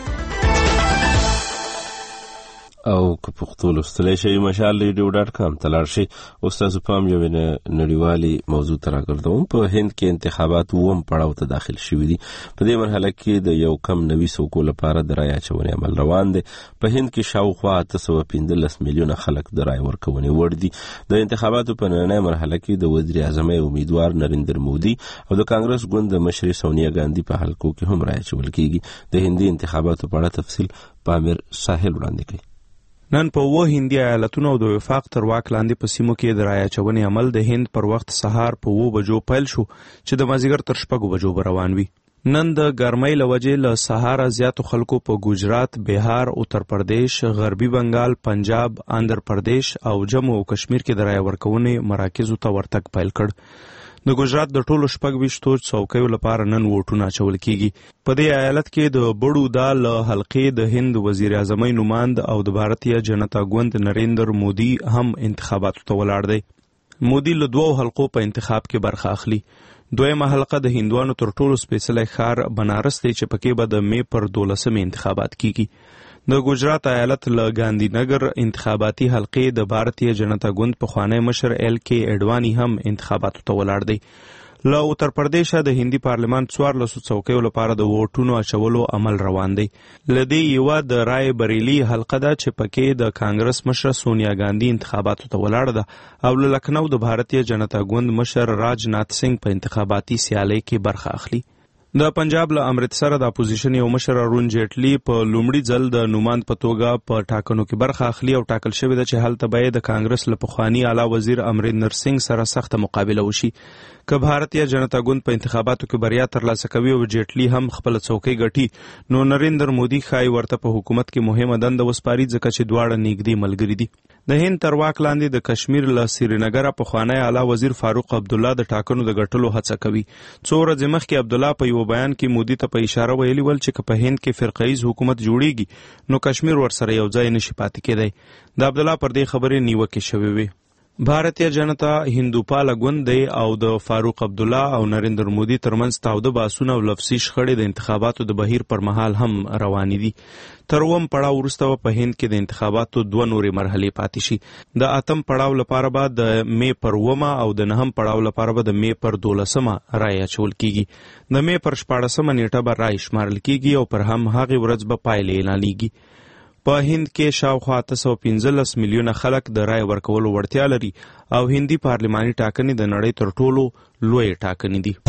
S1: او که پښتو لوستلی شئ مشال ریډیو.com ته لاړ شئ اوس تاسو پام یوې نړیوالې موضوع ته راګرځوم په هند کې انتخابات اووم پړاو ته داخل شوي دي په دې مرحله کې د یو کم نوي څوکو لپاره د رایې اچونې عمل روان دی په هند کې شاوخوا 815 میلیونه خلک د رایې ورکونې وړ دي د انتخاباتو په نننۍ مرحله کې د وزیر اعظم امیدوار نریندر مودي او د کانګرس ګوند د مشرې سونیا ګاندي په حلقو کې هم رایې اچول کیږي د هندي انتخاباتو په اړه تفصیل پامیر ساحل وړاندې کوي
S12: نن په هندي ایالتونو د وفاق تر واک لاندې په سیمو کې د رایې اچونې عمل د هند پر وخت سهار په 9 بجو پیل شو چې د مازیګر تر 6 بجو روان وي نن د ګرمۍ لوجې له سهار زیاتو خلکو په ګجرات، بهار، اتر پردیش، غربي بنگال، پنجاب، آندھر پردیش او جموں او کشمیر کې د رایې ورکونې مراکزو ته ورتګ پیل کړ د ګجرات د ټولو 26 څوکیو لپاره نن ووټونه اچول کیږي په دې ایالت کې د بړودا له حلقې د هند وزیر اعظم نمائند او د بھارتیه جنتا ګوند نریندر مودي هم انتخاباتو ته ولاړ دی مودي له 2 حلقو په انتخاب کې برخه اخلي دویمه حلقه د هندوانو تر ټولو سپیڅلی ښار بنارس دی چې پکې به د می پر 12 انتخابات کیږي د ګجرات ایالت له ګاندھی نگر انتخاباتي حلقې د بھارتیه جنتا ګوند پخوانی مشر ایل کې اډوانی هم انتخاباتو ته ولاړ دی له اتر پردیش د هندي پارلیمان 14 څوکیو لپاره د ووټونو اچولو عمل روان دی لدی یو د رای بریلی حلقه ده چې پکې د کانګرس مشر سونیا ګاندھی انتخاباتو ته ولاړ ده او له لکھنو د بھارتیه جنتا ګوند مشر راج ناتھ سنگھ په انتخاباتي سیالۍ کې برخه اخلي د پنجاب له امرتسر د اپوزیشن یو مشر ارون جیټلی په لومړي ځل د نوماند په توګه په ټاکنو کې برخه اخلي او ټاکل شوی ده چې هلته به د کانګرس له پخوانی اعلی وزیر امریندر سنگھ سره سخت مقابله وشي که بھارتیه جنتا ګوند په انتخاباتو کې بریا ترلاسه کوي او جیټلی هم خپل څوکۍ ګټي نو نریندر مودي ښایي ورته په حکومت کې مهمه دنده وسپاري ځکه چې دواړه نږدې ملګري دي. د هند تر واک لاندې د کشمیر له سرینګره پخوانی اعلی وزیر فاروق عبدالله د ټاکنو د ګټلو هڅه کوي. څو ورځې مخکې عبدالله په یو بیان کې مودي ته په اشاره ویلي ول چې که په هند کې فرقه‌ایز حکومت جوړیږي نو کشمیر ورسره یو ځای نشي پاتې کېدی. د عبدالله پر دې خبرې نیوکې شوې وې. بھارتیه جنتا هندوپاله ګوند دی او د فاروق عبدالله او نریندر مودي ترمنځ تاوده بحثونه او لفظي شخړې د انتخاباتو د بهیر پر مهال هم روانې دي. تر اووم پړاو وروسته په هند کې د انتخاباتو 2 نورې مرحلې پاتې شي. د 8م پړاو لپاره به د مې پر 9 او د 9م پړاو لپاره به د مې پر 12 رای اچول کیږي. د مې پر 14 نیټه به رای شمارل کیږي او پر هم هغه ورځ به پایلې اعلانېږي. په هند کې شاوخوا 815 میلیونه خلک د رای ورکولو وړتیا لري او هندي پارلماني ټاکنې د نړۍ تر ټولو لوی ټاکنې دي.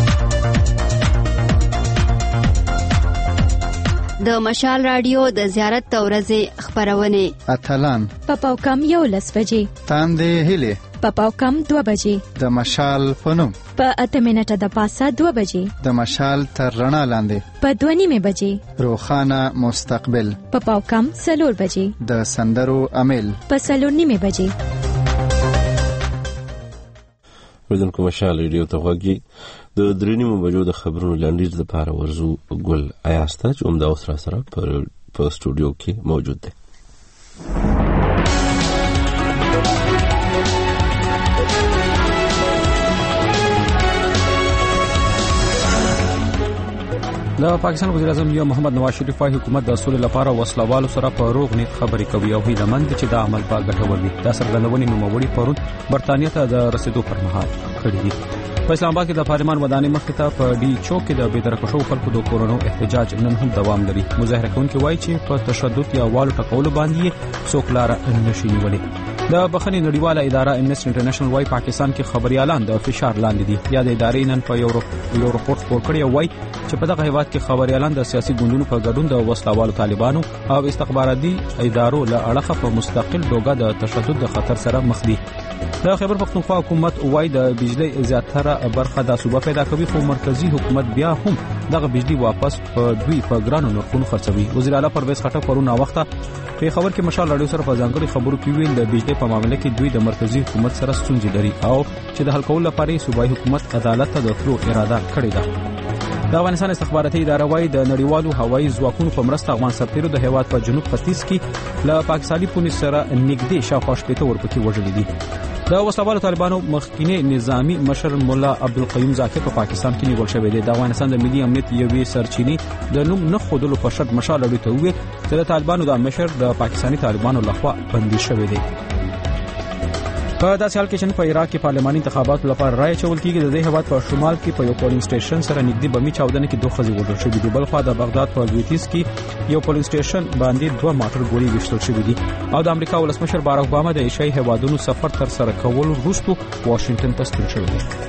S18: د مشال رادیو د زیارت ورځې خبرونه اتلان
S19: پاو کم 11 بجې
S20: تاندې هلي
S19: پاو کم 2 بجې
S20: د مشال فنوم
S19: په 8 منټه د پاسه 2 بجې
S20: د مشال تر رڼا لاندې
S19: په 2:30 بجې
S20: روخانه مستقبل
S19: پاو کم 4 بجې
S20: د سندرو امیل
S19: په 4:30 بجې.
S1: ودونکو مشال ریډیو ته غوږی د 3:30 بجو د خبرونو لاندې د لپاره ورزو ګل آیاسته چې عمده اوس را سره په سټوډیو کې موجود دی.
S2: د پاکستان وزیر اعظم محمد نواز شریف وايي حکومت د اصول لپاره وسلوالو سره په روغ نیت خبرې کوي او هیله مند چې دا عمل به ګټور وي. دا څرګندونې نوموړي پرون برتانیا ته د رسیدو پر مهال کړې دي. په اسلام آباد کې د پارلمان ودانۍ مخې ته په ډي چوک کې د بېدرکه شوو خلکو د کورونو احتجاج نن هم دوام لري. مظاهره کوونکي وایي چې په تشدد یا والو ټکولو باندې څوک لاره نشي نیولی. د بخښنې نړیواله اداره امنسټي انټرنیشنل وايي پاکستان کې خبريالان د فشار لاندې دي. یا د ادارې نن په یو رپورټ خپور کړی او وايي چې په دغه هیواد کې خبريالان د سیاسي ګوندونو په ګډون د وسلوالو طالبانو او استخباراتي ادارو له اړخه په مستقل توګه د تشدد د خطر سره مخ دي. د خیبر پختونخوا حکومت وايي د بجلی زیاتره برخه د صوبه پیدا کوي خو مرکزی حکومت بیا هم دغه بجلی واپس په دوی په ګرانو نرخونو خرڅوي. وزیر اعلی پرویز خټک پرونه وخته په خبر کې مشال رادیو سره په ځانګړي خبرو کې ویل د بجلی په معاملې کې دوی د مرکزی حکومت سره ستونزې لري او چې د حل کولو لپاره صوبایي حکومت عدالت ته د تلو اراده کړې ده. د افغانستان استخباراتي اداره وايي د نړیوالو هوایي ځواکونو په مرسته افغان سرتیرو د هیواد په جنوب ختیځ کې له پاکستاني پولیس سره نږدې شاوخوا 80 ورپکې وژل دي. د وسلوالو طالبانو مخکینی نظامی مشر مولا عبدالقیوم ذاکر په پاکستان کې نیول شوی دی. د افغانستان د ملي امنیت یوې سرچینې د نوم نه خودلو په شرط مشال اړوي ته وویل چې د طالبانو د مشر د پاکستاني طالبانو لخوا بندي شوی دی. په داسې حال کې چې په عراق کې پارلماني انتخاباتو لپاره رای اچول کېږي. د دې هیواد په شمال کې په یو پولینګ سټیشن سره نږدې بمي چاودنه کې 2 ښځې وژل شوې دي. بلخوا د بغداد په لویتیس کې یو پولینګ سټیشن باندې 2 ماټر ګولۍ ویشتل شوې دي او د امریکا ولسمشر باراک اوباما د ایشیايي هیوادونو سفر تر سره کولو وروسته واشنگټن ته ستون شوی دی.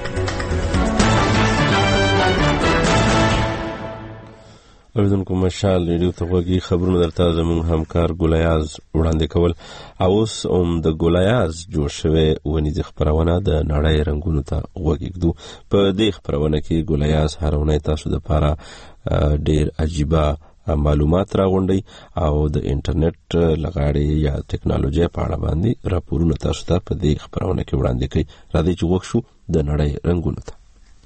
S1: اوریدونکو مشال ریډیو ته غوږی خبرونه درته زموږ همکار ګولیاز وړاندې کول. اوس د ګولیاز جوړ شوی ونیزه خبرونه د نړۍ رنگونو ته غوږیږدو. په دې خبرونه کې ګولیاز هرونه تاسو د لپاره ډیر عجیبه معلومات راغونډي او د انټرنیټ لغاړي یا ټیکنالوژي په اړه باندې راپورونه تاسو ته په دې خبرونه کې وړاندې کوي. راځي چې وښو د نړۍ رنگونو ته.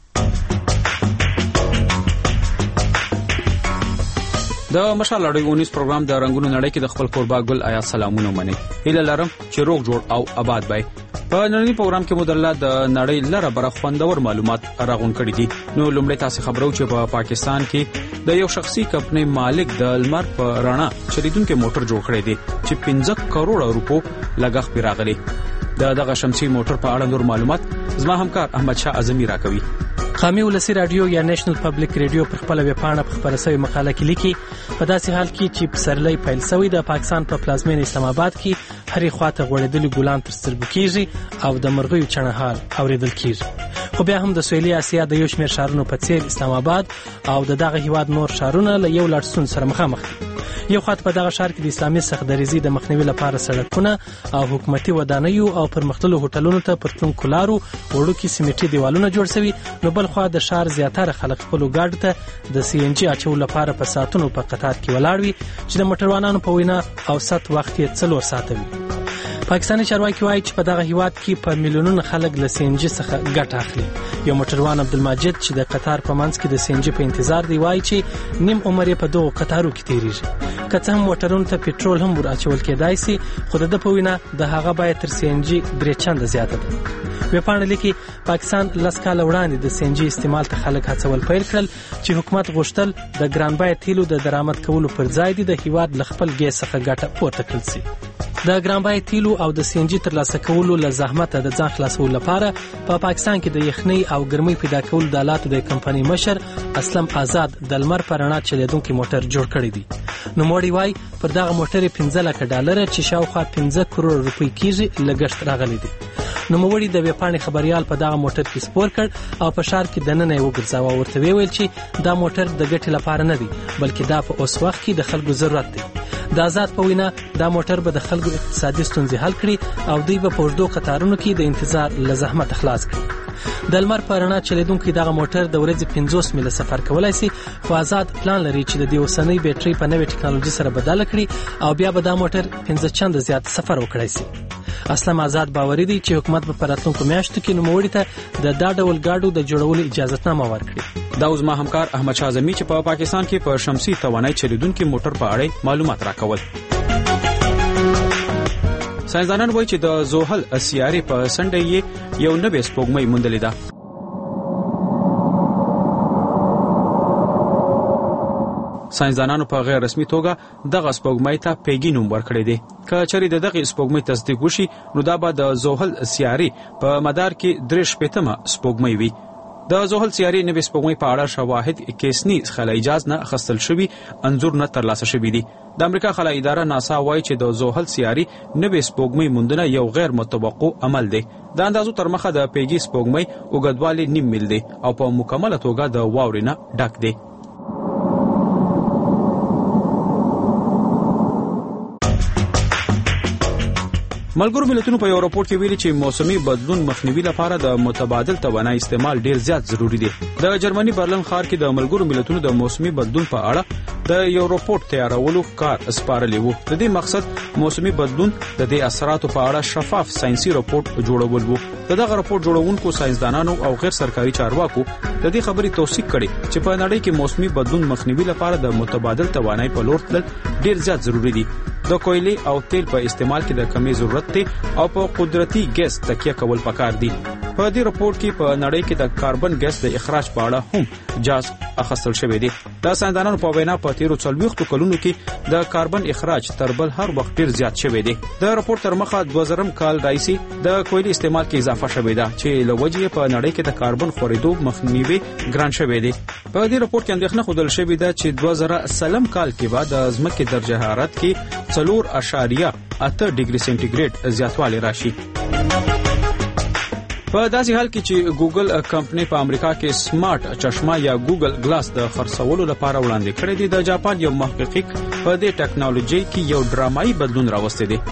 S2: د مشال اړیونیز پروګرام د رنگونو نړۍ کې د خپل قربا ګل آیا سلامونه مني. هیله لرم چې روغ جوړ او آباد وي. په نړۍ پروګرام کې مدلله د نړۍ لره بر خوندور معلومات راغون کړي دي. نو لومړی تاسو خبرو چې په پاکستان کې د یو شخصي کمپنۍ مالک د لمر په رڼا چلیدونکو موټر جوړ کړی دی چې 15 کروڑ روپو لګښت پرې راغلی. دغه شمسي موټر په اړه نور معلومات زما همکار احمد شاه اعظمي راکوي.
S10: قومي ولسی رادیو یا نېشنل پبلک رادیو پر خپل ویب پاڼه په خبره سوي مقاله کې لیکي په داسې حال کې چې پسرلی پیل شوی د پاکستان په پلازمین اسلام آباد کې هرې خواته غوړېدلي ګلان تر سترګو کېږي او د مرغیو چڼهار اورېدل کېږي. خو بیا هم د سویلي اسیا د یو شمېر ښارونو په څېر اسلام آباد او دغه هیواد نور ښارونه له یو لړ ستونزو سره مخامخ دي.
S21: یو خاط په دغه ښار کې د اسلامي سختدریزي د مخنیوي لپاره سړکونه او حکومتي ودانیو او پرمختللو هوټلونو ته پر تلونکو لارو وړوکي سیمټي دیوالونه جوړ شوي، نو بل خوا د ښار زیاتره خلک خپلو ګاډو ته د سی ان جي اچولو لپاره په ساعتونو په قطار کې ولاړ وي چې د موټروانانو په وینا اوسط وخت یې 4 ساعته وي. پاکستاني چارواکي وایي چې په دغه هیواد کې په میلیونونو خلک له سی ان جي څخه ګټه اخلي. یو موټروان عبدالمجید چې د قطار په منځ کې د سی ان جي په انتظار دی وایي چې نیم عمر یې په دغو قطارو کې تیریږي. که څه هم موټرونو ته پټرول هم ور اچول کېدای شي، خو د په وینا د هغه باید تر سی ان جي 3 چنده زیاته ده. ویبپاڼه لیکي پاکستان 10 کاله وړاندې د سی ان جي استعمال ته خلک هڅول پیل کړل چې حکومت غوښتل د ګران بیه تیلو د درآمد کولو پر ځای د هیواد له خپل ګیس څخه ګټه پورته کړل شي. د ګران بیه تیلو او د سی ان جي ترلاسه کولو له زحمته د ځان خلاصولو لپاره په پاکستان کې د یخنۍ او ګرمۍ پیدا کولو د آلاتو د کمپنۍ مشر اسلم آزاد د لمر پر رڼا چلیدونکي موټر جوړ کړی دی. نوموړی وایي پر دغه موټر $15 چې شاوخوا 15 کروڑ روپۍ کېږي لګښت راغلی دی. نوموړي د ویبپاڼې خبريال په دغه موټر کې سپور کړ او په ښار کې دننه یې وګرځاوه او ورته ویل چې دا موټر د ګټې لپاره نه دی، بلکې دا په اوس وخت کې د خلکو ضرورت دی. د آزاد په وینا دا موټر به د خلکو اقتصادي ستونزې حل کړي او دوی به په اوږدو قطارونو کې د انتظار له زحمت خلاص کړي. د لمر په رڼا چلیدونکي دغه موټر د ورځې 50 میله سفر کولای شي، خو آزاد پلان لري چې د دې اوسنۍ بیټرۍ په نوې ټکنالوژي سره بدله کړي او بیا به دا موټر 15 چنده زیات سفر وکړي شي. اسلام آزاد باوري دی چې حکومت په راتلونکو میاشتو کې نوموړي ته د دا ډول ګاډو د جوړولو اجازهتنامه ورکړي.
S2: دا اوس ما همکار احمد شاه زمي چې په پاکستان کې په شمسي توانایي چلیدونکي موټر په اړه معلومات راکول. ساينسدانان وایي چې د زحل سیارې په سنډه یې یو نوې سپوږمۍ موندلې ده. ساينسدانانو په غیر رسمي توګه دغه سپوږمۍ ته پیګي نوم ورکړی دی. که چېرې دغه سپوږمۍ تصدیق وشي نو دا به د زحل سیارې په مدار کې 63مه سپوږمۍ وي. د زحل سیارې نوې سپوږمۍ په اړه شواهد کیسنی خلایجاز نه خستل شوي انځور نه ترلاسه شوي دي. د امریکا خلای اداره ناسا وایي چې د زحل سیارې نوې سپوږمۍ موندنه یو غیر متوقع عمل دی. د اندازو تر مخه د پیګي سپوږمۍ اوږدوالی 9 میل دی او په مکمله توګه د واورې نه ډک دی. ملګرو ملتونو په یو راپور کې ویلي چې موسمي بدلون مخنیوي لپاره د متبادل توانایي استعمال ډیر زیات ضروری دی. د جرمني برلن ښار کې د ملګرو ملتونو د موسمي بدلون په اړه د یو راپور تیارولو کار سپارلی وو. د دې مقصد موسمي بدلون د دې اثراتو په اړه شفاف ساينسي راپور جوړول وو. دغه راپور جوړونکو ساينسدانانو او غیر سرکاري چارواکو د دې خبرې توثیق کړي چې په نړۍ کې موسمي بدلون مخنیوي لپاره د متبادل توانایي په لور تلل ډیر زیات ضروری دي. د کویلې او تیل په استعمال کې د کمی ضرورت دی او په قدرتي ګیس تکیه کول پکار دي. په دې راپور کې په نړۍ کې د کاربن ګیس د اخراج په اړه هم جاز اخیستل شوی دی. د ساينسدانانو په وینا په تیرو 40 کلونو کې د کاربن اخراج تر بل هر وخت ډیر زیات شوی دی. د راپور تر مخه 2000 کال راځي د کویلې استعمال کې اضافه شوی دی چې لوجې په نړۍ کې د کاربن خورېدو مخنیوي ګران شوی دی. په دې راپور کې اندېښنه خوندل شوی دی چې 2000 کال کې بعد د ځمکې درجه حرارت کې 4.8 ډیګري سنټیګریډ زیاتوالی راشي. په داسې حال کې چې ګوګل کمپنۍ په امریکا کې سمارټ چشمه یا ګوګل ګلاس د خرڅولو لپاره وړاندې کړی دی، د جاپان یو محقق په دې ټکنالوژي کې یو ډرامایي بدلون راوستی دی.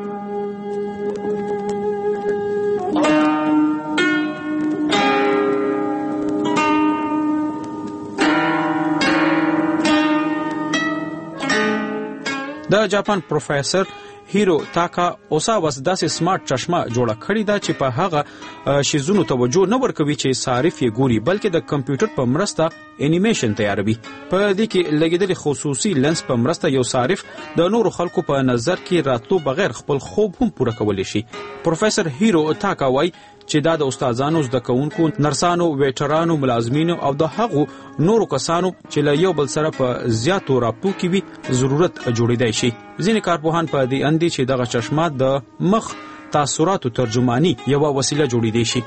S2: د جاپان پروفیسور هیرو تاکا اوساواس داسې سمارټ چشمه جوړه کړې ده چې په هغه شیزونو توجه نه ورکوي چې صارف یې ګوري، بلکې د کمپیوټر په مرسته انیمیشن تیاروي. په دې کې لګیدل خصوصي لنس په مرسته یو صارف د نورو خلکو په نظر کې راتلو بغیر خپل خوب هم پوره کولی شي. پروفیسور هیرو تاکا وایي چې دا د استادانو، زده کوونکو، نرسانو، ویټرانو، ملازمینو او د هغو نورو کسانو چې له یو بل سره په زیاتو رابطو کې وي ضرورت جوړیدای شي. ځینې کارپوهان په دې اندي چې دغه چشمه د مخ تاثیراتو ترجمانی یوه وسیله جوړیدای شي.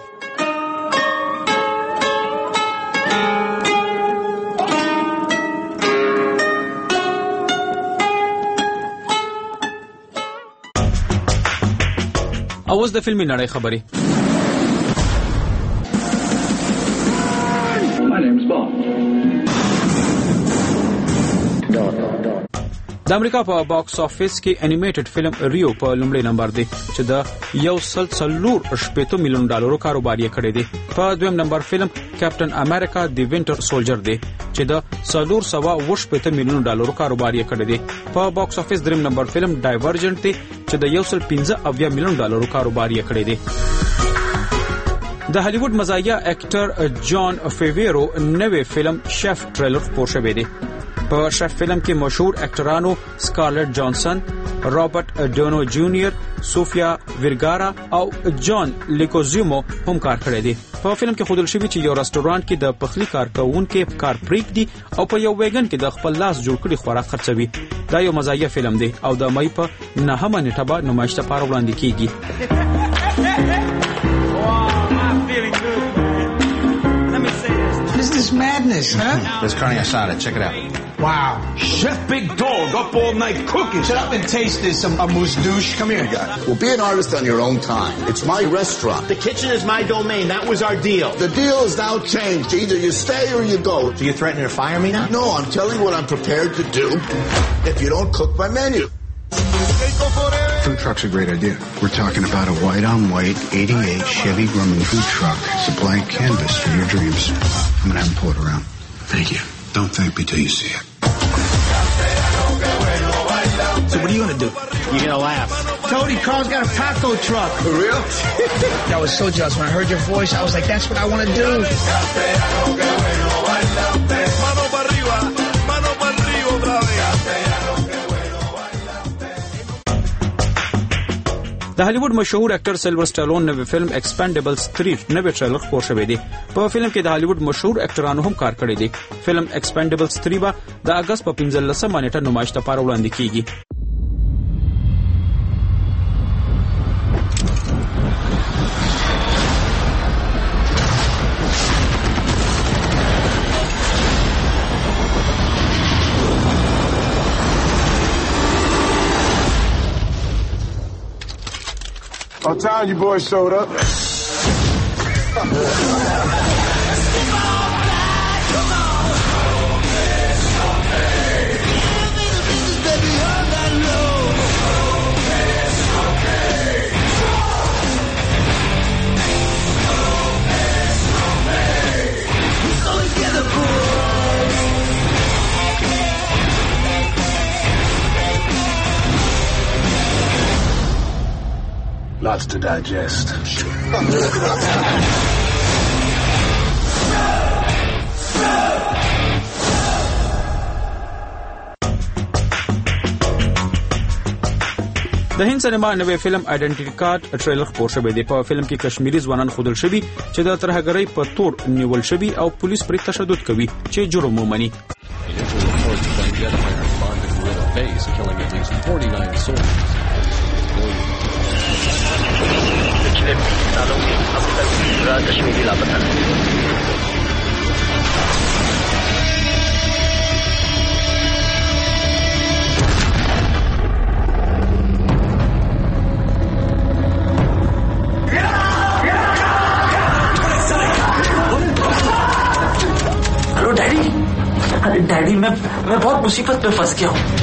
S2: اوس د فلمي نړۍ خبرې. د امریکا په باکس افیس کې انیمیټډ فلم ریو په لومړي نمبر دی چې د 1.8 میلیون ډالرو کاروبار یې کړی دی. په دویم نمبر فلم کیپټن امریکا دی وینټر سولجر دی چې د 480 میلیون ډالرو کاروبار یې کړی دی. په باکس افیس دریم نمبر فلم ډایورجنټ دی چې د 115 میلیون ډالرو کاروبار یې کړی دی. د هالیوډ مزاحیه اکټر جان فیویرو نوې فلم شیف ټریلر خپور شوی دی. په شیف فلم کې مشهور اکټرانو سکارلټ جانسن، رابرټ ډونو جونیئر، سوفیا ویرګارا او جان لیکوزیمو هم کار کړی دی. په فلم کې ښودل شوی چې یو رستورانت کې د پخلي کارکونکو کار پریږدي او په یو ویګن کې د خپل لاس جوړ کړي خوراک خرڅوي. دا یو مزاحیه فلم دی او د مې په 9 نیټه به نمایش لپاره وړاندې کیږي.
S3: This is madness, huh?
S22: There's carne asada. Check it out.
S3: Wow. Chef Big Dog up all night cooking. Shut up and taste this, amuse douche. Come here, guy.
S23: Well, be an artist on your own time. It's my restaurant.
S3: The kitchen is my domain. That was our deal.
S23: The deal is now changed. Either you stay or you go.
S22: So you're threatening to fire me now?
S23: No, I'm telling you what I'm prepared to do if you don't cook my menu.
S24: Food truck's a great idea. We're talking about a white-on-white 88 Chevy Grumman food truck. It's a blank canvas for your dreams. I'm gonna have him pull it around. Thank you. Don't thank me till you see it.
S3: So what are you gonna do? You're gonna laugh. Tony, Carl's got a taco truck.
S23: For real?
S3: I was so jealous when I heard your voice. I was like, that's what I want to do.
S2: د هالیوډ مشهور اکټر سیلور سټالون نوې فلم ایکسپینډیبلز 3 نوې ټریلر خپور شوی دی. په فلم کې د هالیوډ مشهور اکټرانو هم کار کړی دی. فلم ایکسپینډیبلز 3 به د اگست په 15 نیټه نمایش لپاره وړاندې کیږي.
S3: About time you boys showed up. Lots to digest.
S2: د هند سینما نوې فلم آیډنټیټي کارت ټریلر خپور شوی دی. په فلم کې کشمیری ځوانان ښودل شوي چې د ترهګرۍ په تور نیول شوي او پولیس پرې تشدد کوي چې جرم ومني.
S25: पिछले 20 सालों में अब तक 20 कश्मीरी लापता हैं. Hello daddy. अरे डैडी मैं बहुत मुसीबत में फंस गया हूँ.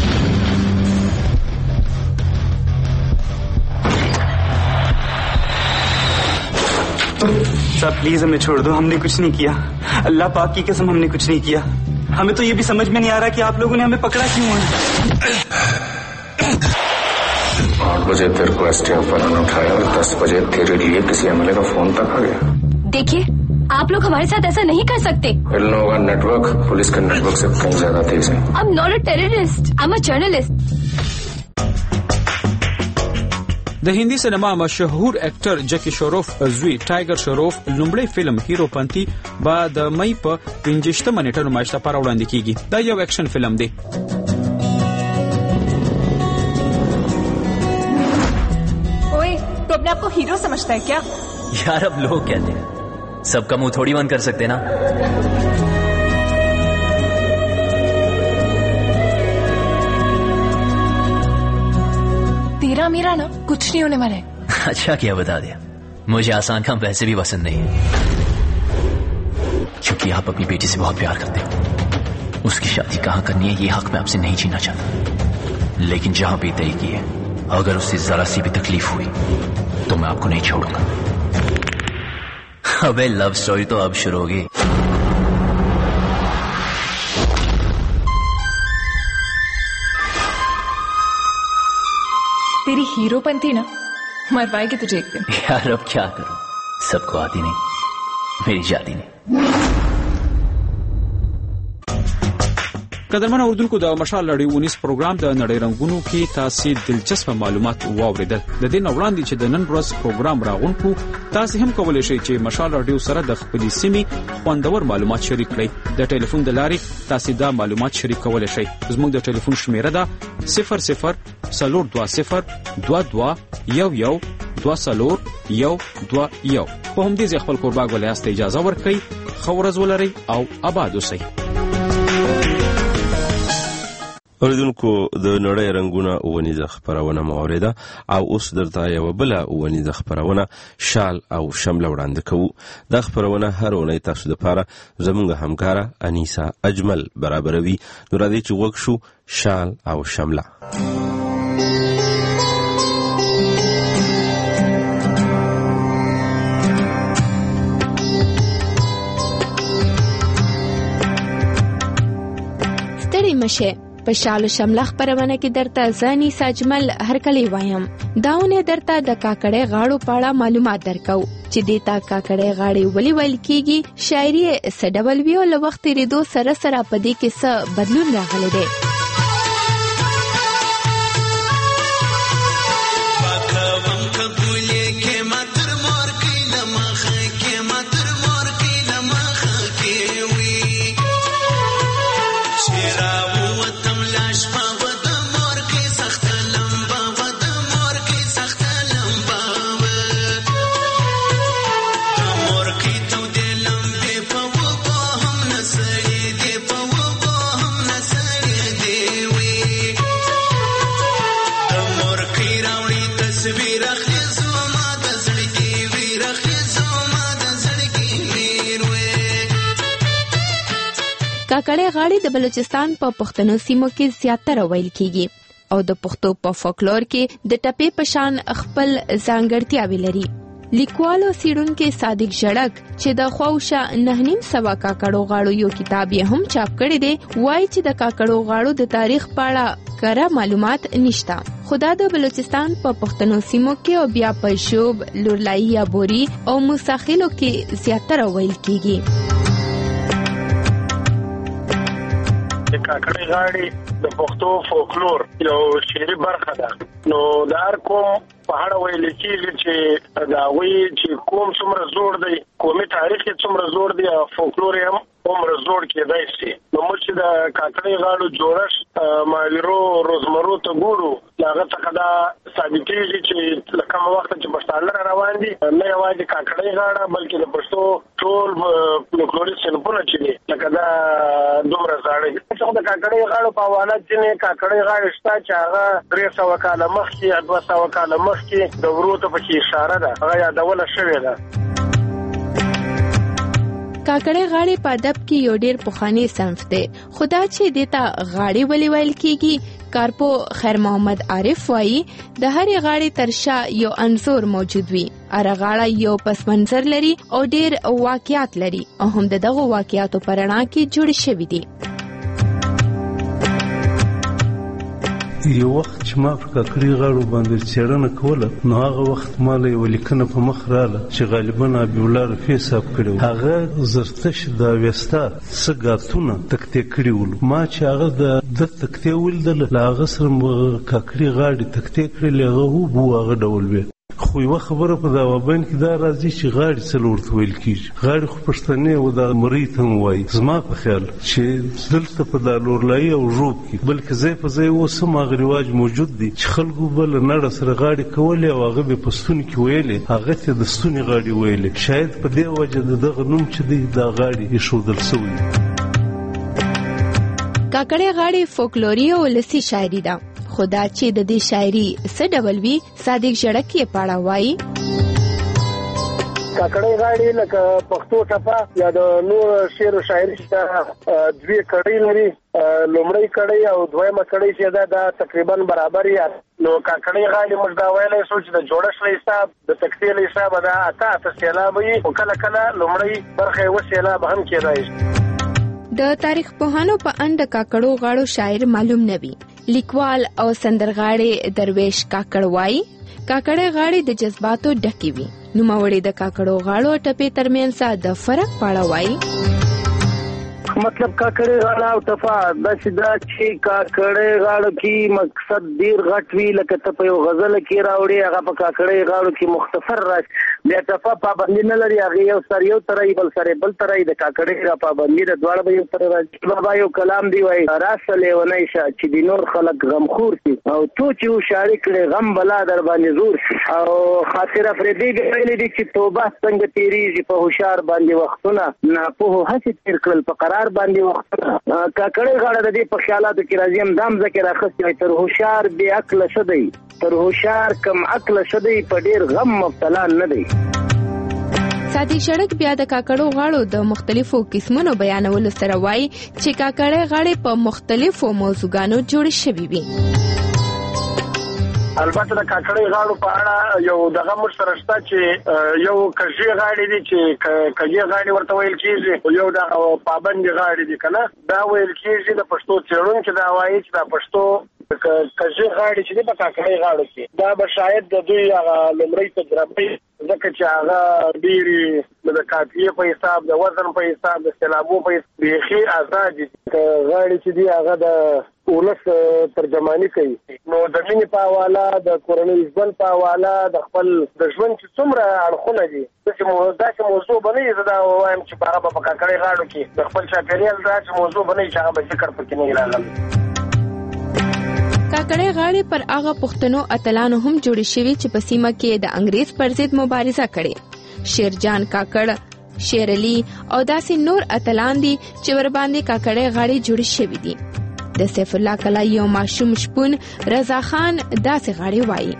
S26: साहब प्लीज हमें छोड़ दो. हमने कुछ नहीं किया. अल्लाह पाक की कसम हमने कुछ नहीं किया. हमें तो ये भी समझ में नहीं आ रहा कि आप लोगों ने हमें पकड़ा क्यों है.
S27: 8 बजे तेरे को एसटीएफ वालों ने उठाया और 10 बजे तेरे लिए किसी एमएलए का फोन तक आ गया.
S28: देखिए आप लोग हमारे साथ ऐसा नहीं कर सकते.
S27: इन लोगों का नेटवर्क पुलिस के नेटवर्क से कहीं ज्यादा तेज है.
S28: I'm not a terrorist. I'm a journalist.
S2: د هندي سینما مشهور اکټر جکی شروف زوی ټایګر شروف لومړی فلم هیرو پنتی به د مې په 15 نیټه نمایش لپاره وړاندې کیږي. دا یو اکشن فلم دی.
S29: ओए, तो अपने आप को हीरो समझता है क्या?
S30: यार अब लोग कहते हैं, सबका मुंह थोड़ी बंद कर सकते ना.
S29: तेरा मेरा ना कुछ नहीं होने वाला है.
S30: अच्छा क्या बता दिया. मुझे आसान काम वैसे भी पसंद नहीं है, क्योंकि आप अपनी बेटी से बहुत प्यार करते हो. उसकी शादी कहाँ करनी है ये हक मैं आपसे नहीं छीनना चाहता. लेकिन जहां भी तय की है, अगर उससे जरा सी भी तकलीफ हुई तो मैं आपको नहीं छोड़ूंगा। अबे लव स्टोरी तो अब शुरू होगी।
S29: तेरी हीरोपन थी ना, मरवाएगी तुझे एक दिन।
S30: यार अब क्या करूं, सबको आती नहीं, मेरी जाती नहीं।
S2: قدرمن اوردونکو د مشال لړۍ 19 پروګرام د نړۍ رنگونو کې تاسو دلچسپ معلومات واوریدل. د دې وړاندې چې د نن ورځ پروګرام راغونکو تاسو هم کولای شئ چې مشال رادیو سره د خپلې سیمې خوندور معلومات شریک کړئ. د ټلیفون د لارې تاسو دا معلومات شریک کولای شئ. زموږ د ټلیفون شمیره ده 0020111221. په همدې ځای خپل قرباګ ولایاست اجازه ورکړئ. ښه ورځ ولرئ او آباد اوسئ.
S1: اوریدونکو د نړۍ رنگونه ونیزه خبرونه موریده او اوس درته یو بل ونیزه خبرونه شال او شمله وړاندې کوو. د خبرونه هر اونۍ تاسو د پاره زموږ همکاره انیسا اجمل برابروي. نو راځي چې وګ شو شال او شمله.
S4: ستړي مشه په شال او شمله خبرونه کې درته ځاني ساجمل هرکلی وایم. داونه درته د کاکړې غاړو پاړه معلومات درکو چې دیتا کاکړې غاړې ولې ویل کیږي، شاعري سډبل ویو له وخت ریدو سره سره پدې کې څه بدلون راغلی دی. کاکړې غاړې د بلوچستان په پښتنو سیمو کې زیاتره ویل کیږي او د پښتو په فولکلور کې د ټپې په شان خپل ځانګړتیاوې لري. لیکوال او څېړونکی صادق ژړک چې د خواوشا 9.5 کاکړو غاړو یو کتاب یې هم چاپ کړی دی، وایي چې د کاکړو غاړو د تاریخ په اړه کره معلومات نشته. خدا د بلوچستان په پښتنو سیمو کې او بیا په شوب، لورلای یا بوري او موساخیلو کې زیاتره ویل کیږي.
S5: د کاکړې غاړې د پښتو فولکلور یو شعري برخه ده. نو د هر قوم په اړه ویل کېږي چې دا وایي چې قوم څومره زوړ دی، قومي تاریخ یې څومره زوړ دی او فولکلور یې هم عمر زوړ کېدای شي. نو موږ چې د کاکړې غاړو جوړښت مالیرو روزمرو ته ګورو، هغه څخه دا ثابتېږي چې له کومه وخته چې پښتانه را روان دي، نه یوازې کاکړې غاړه بلکې د پښتو ټول فولکلوري صنفونه چې دي لکه دا دومره زاړه دي. څو د کاکړې غاړو په حواله ځینې کاکړې غاړې شته چې هغه 300 کاله مخکې 200 کاله مخکې د ورو ته پکې اشاره ده، هغه یادونه شوې ده.
S4: کاکړې غاړې په ادب کې یو ډېر پخوانی صنف دی. خدا چې دیتا غاړې ولې ویل کیږي، کارپو خیر محمد عارف وایي د هرې غاړې تر شا یو انځور موجود وي. هره غاړه یو پس منظر لري او ډېر واقعیات لري او هم دغه واقعیاتو په رڼا کې جوړ شوي دي.
S6: یو وخت چې ما په کاکړې غاړو باندې څېړنه کوله، نو هغه وخت ما له یوه لیکنه په مخ راله چې غالبا حبیب الله رفیع صاحب کړی و. هغه زرتش د اویستا څه ګاتونه تکتې کړي ول. ما چې هغه د تکتې ولیدله، له هغه سره کاکړې غاړې تکتې کړلې، هغه هغه ډول وې. خو یوه خبره په ځوابین کې دا راځي چې غاړې څه ورته ویل کېږي. غاړې خو پښتنې او د مرۍ ته هم وایي. زما په خیال چې دلته په دا لورلایي او ژوب کې بلکې ځای په ځای اوس هم هغه رواج موجود دی چې خلکو به له نړه سره غاړې کولې او هغه به په ستوني کې ویلې، هغه ته د ستوني غاړې ویلې. شاید په دې وجه د دغه نوم چې دی دا غاړې ایښودل شوی.
S4: کاکړې غاړې فولکلوري او ولسي شاعري ده. خدا چې د دې شاعري څه ډول وي، صادق ژړک یې پاړه وایي.
S5: کاکړۍ غاړي لکه پښتو ټپه یا د نور شعر او شاعري دوی کړي لري. لومړی کړي او دویمه کړي چې دا تقریبا برابر یا نو کاکړۍ غاړي موږ دا ویلای شو چې د جوړښت له حساب د تکثیر له حساب دا اته سیلاب وي او کله لومړی برخه و سیلاب هم کېدای شي.
S4: د تاریخ پوهانو په اند کاکړو غاړو شاعر معلوم نه وي. لیکوال او سندرغاړي درویش کاکړ وایي کاکړې غاړي د جذباتو ډکې وي. نوموړي د کاکړو غاړو ټپې ترمنځ د فرق پاړه وایي.
S5: مطلب کاکړې غاړه او ټپه دا چې کاکړې غاړو کې مقصد ډیر غټ وی لکه ته په یو غزل کې راوړي هغه په کاکړې غاړو کې مختصر راشي. بیا ټپه پابندي نه لري هغه یو سر یو ترای بل ترای د کاکړې را پابندي د دواړه به یو تر راځي. بابا یو کلام دی وای راسله ونی شه چې د نور خلق غمخور شي او تو چې شاعر کړي غم بلا در باندې زور او خاطر افریدي ویلي دي چې توبه څنګه تیریږي په هوشار باندې وختونه نه په هڅه تیر کړل په قرار باندې وخت کاکړې غاړه د دې په خیالاتو کې راځي هم دام ذکر اخستې تر هوشار بے عقل شدی تر هوشار کم عقل شدی په ډیر غم مبتلا نه دی.
S4: سادي شړک بیا د کاکړو غاړو د مختلفو قسمونو بیانولو سره وایي چې کاکړې غاړې په مختلفو موضوعګانو جوړې شوي وي.
S5: البته د کاکړۍ غاړو په اړه یو دغه موږ سره شته چې یو کږې غاړې دي چې کږې غاړې ورته ویل کېږي یو د پابندي غاړې دي که نه دا ویل کېږي. د پښتو څېړونکي دا وایي چې دا پښتو کږې غاړې چې دي په کاکړۍ غاړو کې دا به شاید د دوی هغه لومړۍ تجربې ځکه چې هغه ډېرې د قافیې په حساب د وزن په حساب د سېلابو په حساب بیخي ازاد دي. غاړې چې دي هغه د ولس ترجمانی کوي نو د مینې په حواله د کورنۍ ژوند په حواله د خپل د ژوند چې څومره اړخونه دي داسې موضوع به نه وي. زه دا وایم چې هغه به په کاکړۍ غاړو کې د خپل چاپېریال داسې موضوع به نه وي چې هغه به ذکر پکې نه وي راغلی.
S4: کاکړې غاړې پر هغه پښتنو اتلانو هم جوړې شوي چې په سیمه کې د انګریز پر ضد مبارزه کړې. شیرجان کاکړ، شیر علي او داسې نور اتلان دي چې ور باندې کاکړې غاړې جوړې شوي دي. د سیف الله کلای یو ماشوم شپون رضا خان داسې غاړې وایي.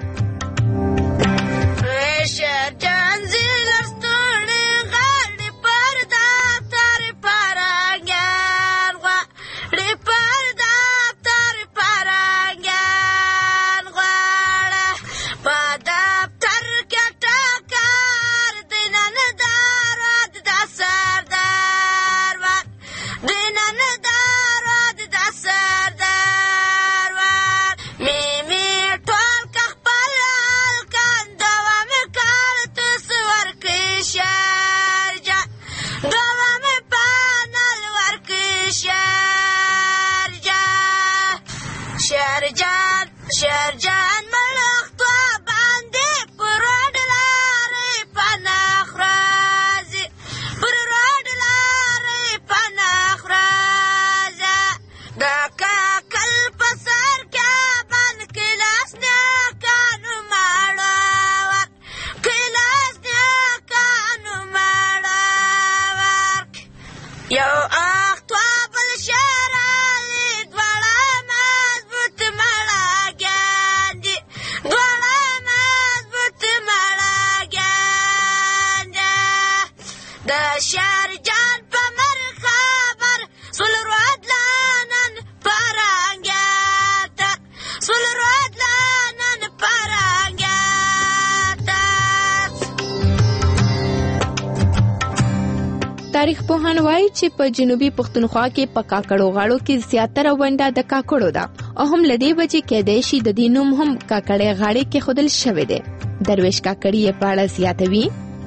S7: شیرجان ملخت باندې پروډ لارې پناه راځي پروډ لارې پناه راځي دا کاکل پسر کې بن کلاس نه کانو ماړه کلاس نه کانو ماړه یو اخت بل شرالي دواړه مضبوط ماړه شیرجان په مرخبر سولرود لانن پرانګاته سولرود لانن پرانګاته.
S4: تاریخ پوهان وایي چې په جنوبي پښتونخوا کې په کاکړو غاړو کې زیاتره ونډه د کاکړو ده او هم لدې وجې کېدای شي د دې نوم هم کاکړې غاړې کې ښودل شوی دی. درویش کاکړي یې په اړه زیاتوي.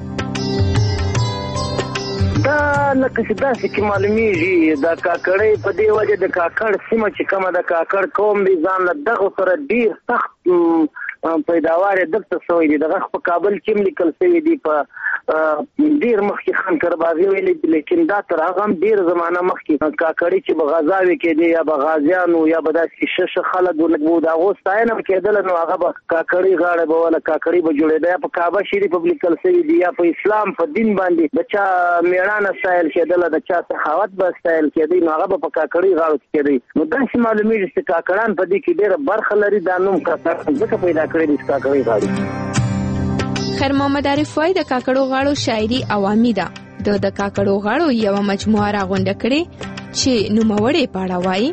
S5: دا لکه چې داسې کې معلومیږي د کاکړۍ په دې وجه د کاکړ سیمه چې کومه د کاکړ قوم دی ځان له دغه سره ډېر سخت پیداوار یې دلته شوی دی. دغه په کابل کې هم لیکل شوي دي په ډېر مخکې خان کرباغي ویلي دي لیکن دا تر هغه هم ډېر زمانه مخکې کاکړۍ چې به غزاوې کېدې یا به غازیانو یا به داسې ښه خلک و د هغو ستاینه به کېدله نو هغه به کاکړۍ غاړه به وله کاکړۍ به جوړېده یا په کعبه شریفه به لیکل شوي دي یا په اسلام په دین باندې د چا میړانه ستایل کېدله د چا سخاوت به ستایل کېدی نو هغه به په کاکړۍ غاړو کې کېدی. نو داسې معلومېږي چې کاکړان په دې کې ډېره برخه لري. دا نوم کاکړ ځکه پیدا کړی دي کاکړۍ غاړې.
S4: خیر محمد عارف وای د کاکړو غاړو شاعري عوامي ده. د کاکړو غاړو یو مجموعه راغونډه کړي چې نوموړې پاړه وایي.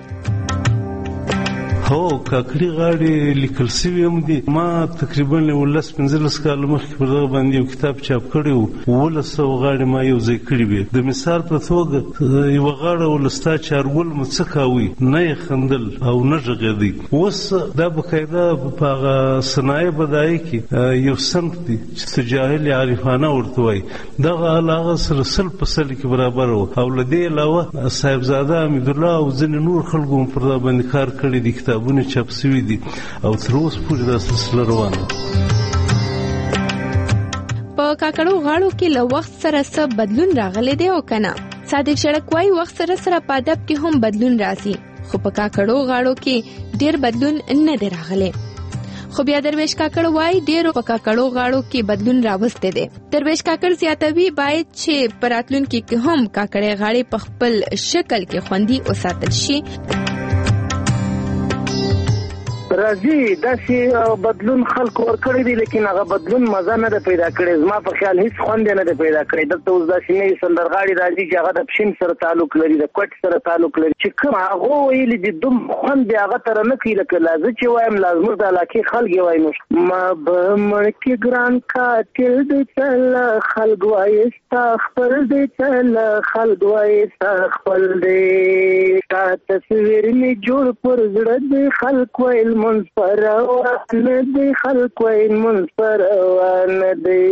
S6: هو کاکړي غاړې لیکل شوي هم دي. ما تقریبا 15 کاله مخکې پر دغه باندې یو کتاب چاپ کړی و. 1100 غاړې ما یو ځای کړي وې. د مثال په توګه یوه غاړه ولستا چارګل مو څه کاوي، نه یې خندل او نه غږېدی. اوس دا بقاعده په هغه صنایع بدایي کې یو صنف دی چې تجاهل عارفانه ورته وایي. دغه هغه سره 100% کې برابر و. او له دې علاوه صاحبزاده حمیدالله او ځینې نور خلکو هم پر دغه باندې کار کړی دی. کتابونه چاپ شوي دي او تر اوسه پورې دا سلسله روانه.
S4: په کاکړو غاړو کې له وخت سره څه بدلون راغلی دی او کنه؟ صادق شړک وایي وخت سره سره په ادب کې هم بدلون راځي، خو په کاکړو غاړو کې ډیر بدلون نه دی راغلی. خو بیا درویش کاکړ وایي ډیرو په کاکړو غاړو کې بدلون راوسته دی. درویش کاکړ زیاتوي باید چې په راتلونکي کې هم کاکړې غاړې په خپل شکل کې خوندي وساتل شي.
S5: راځي داسې بدلون خلک ورکړی دی، لیکن هغه بدلون مزه نه ده پیدا کړی. زما په خیال هیڅ خوند نه ده پیدا کړی. دلته اوس داسې نوي سندرغاړي راځي چې هغه د پښین سره تعلق لري، د کوټ سره تعلق لري، چې کوم هغه ویلي دي دوم خوند دی هغه تر نه کوي. لکه لازم چې وایم لازم د علاقې خلک وایي نو ما به مړ کې ګران قاتل دی چل خلک وایي ستا خپل دی چل خلک وایي ستا خپل دی تا تصویر می جوړ پر زړه دی خلک وایي منفروان دی خلق وین منفروان دی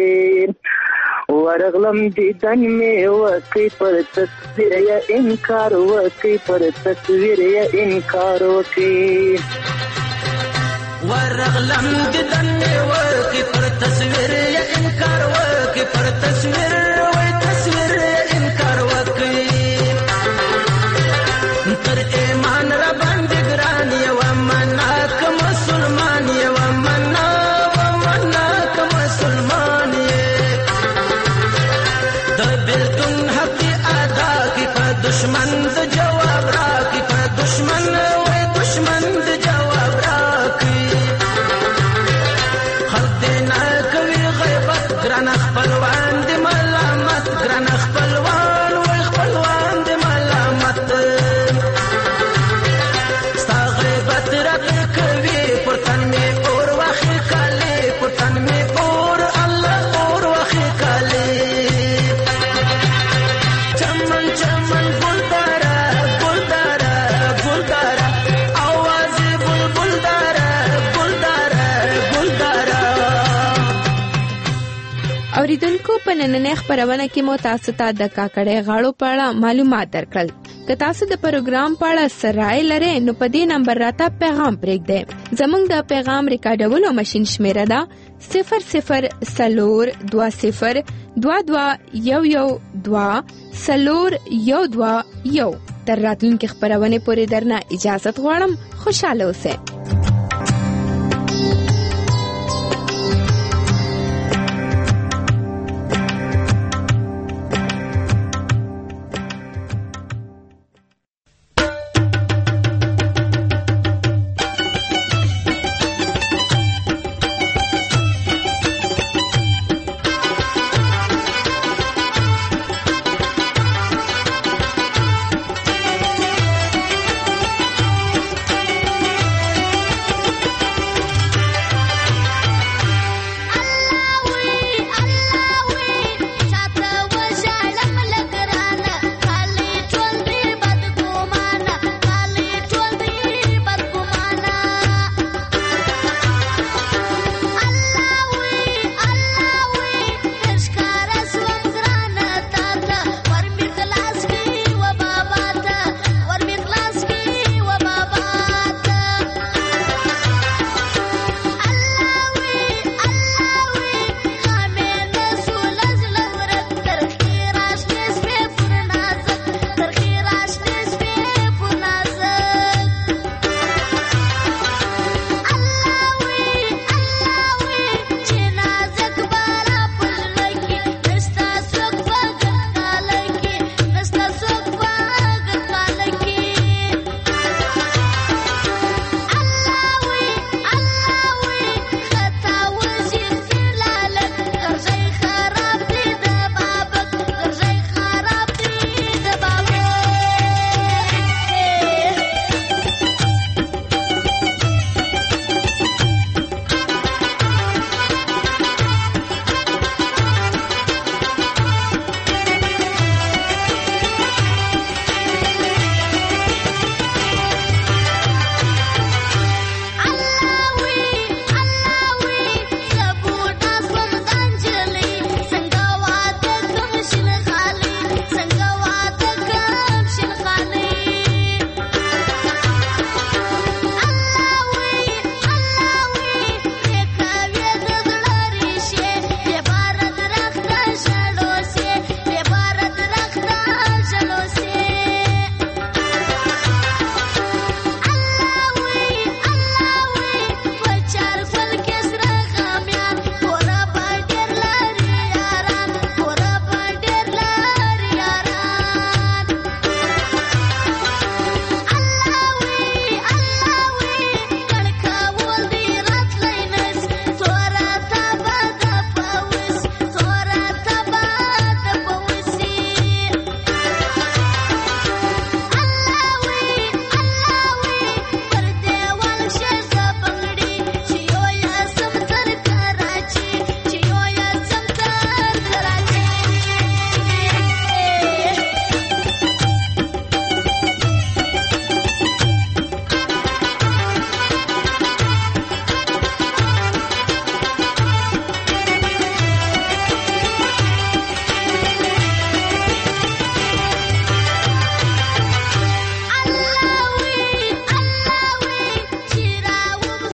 S5: ورغلم دیدن میں وقی پر تصویر یا انکار وقی پر تصویر یا انکار وقی
S8: ورغلم دیدن میں وقی پر تصویر یا انکار وقی پر تصویر وی تصویر یا انکار وقی تر ایمان را باندې ګران یو دشمن د جواب راکې په دشمن وای دشمن د جواب راکې خلک دې نه کوي غیبت ګران خپلوان دې ملامت ګران خپلوان وای خپلوان دې ملامت ستا غیبت راته کوي پر تن مې اور واخې کالي پر تن مې اور الله اور واخې کالي چمن چمن
S4: اوریدونکو په نننۍ خپرونه کې مو تاسو ته د کاکړې غاړو په اړه معلومات درکړل. که تاسو د پروګرام په اړه سرای لرئ نو په دې نمبر راته پیغام پرېږدئ. زموږ د پیغام ریکارډولو ماشین شمیره ده 002022112411. تر راتلونکي خپرونې پورې درنه اجازه غواړم. خوشاله اوسئ.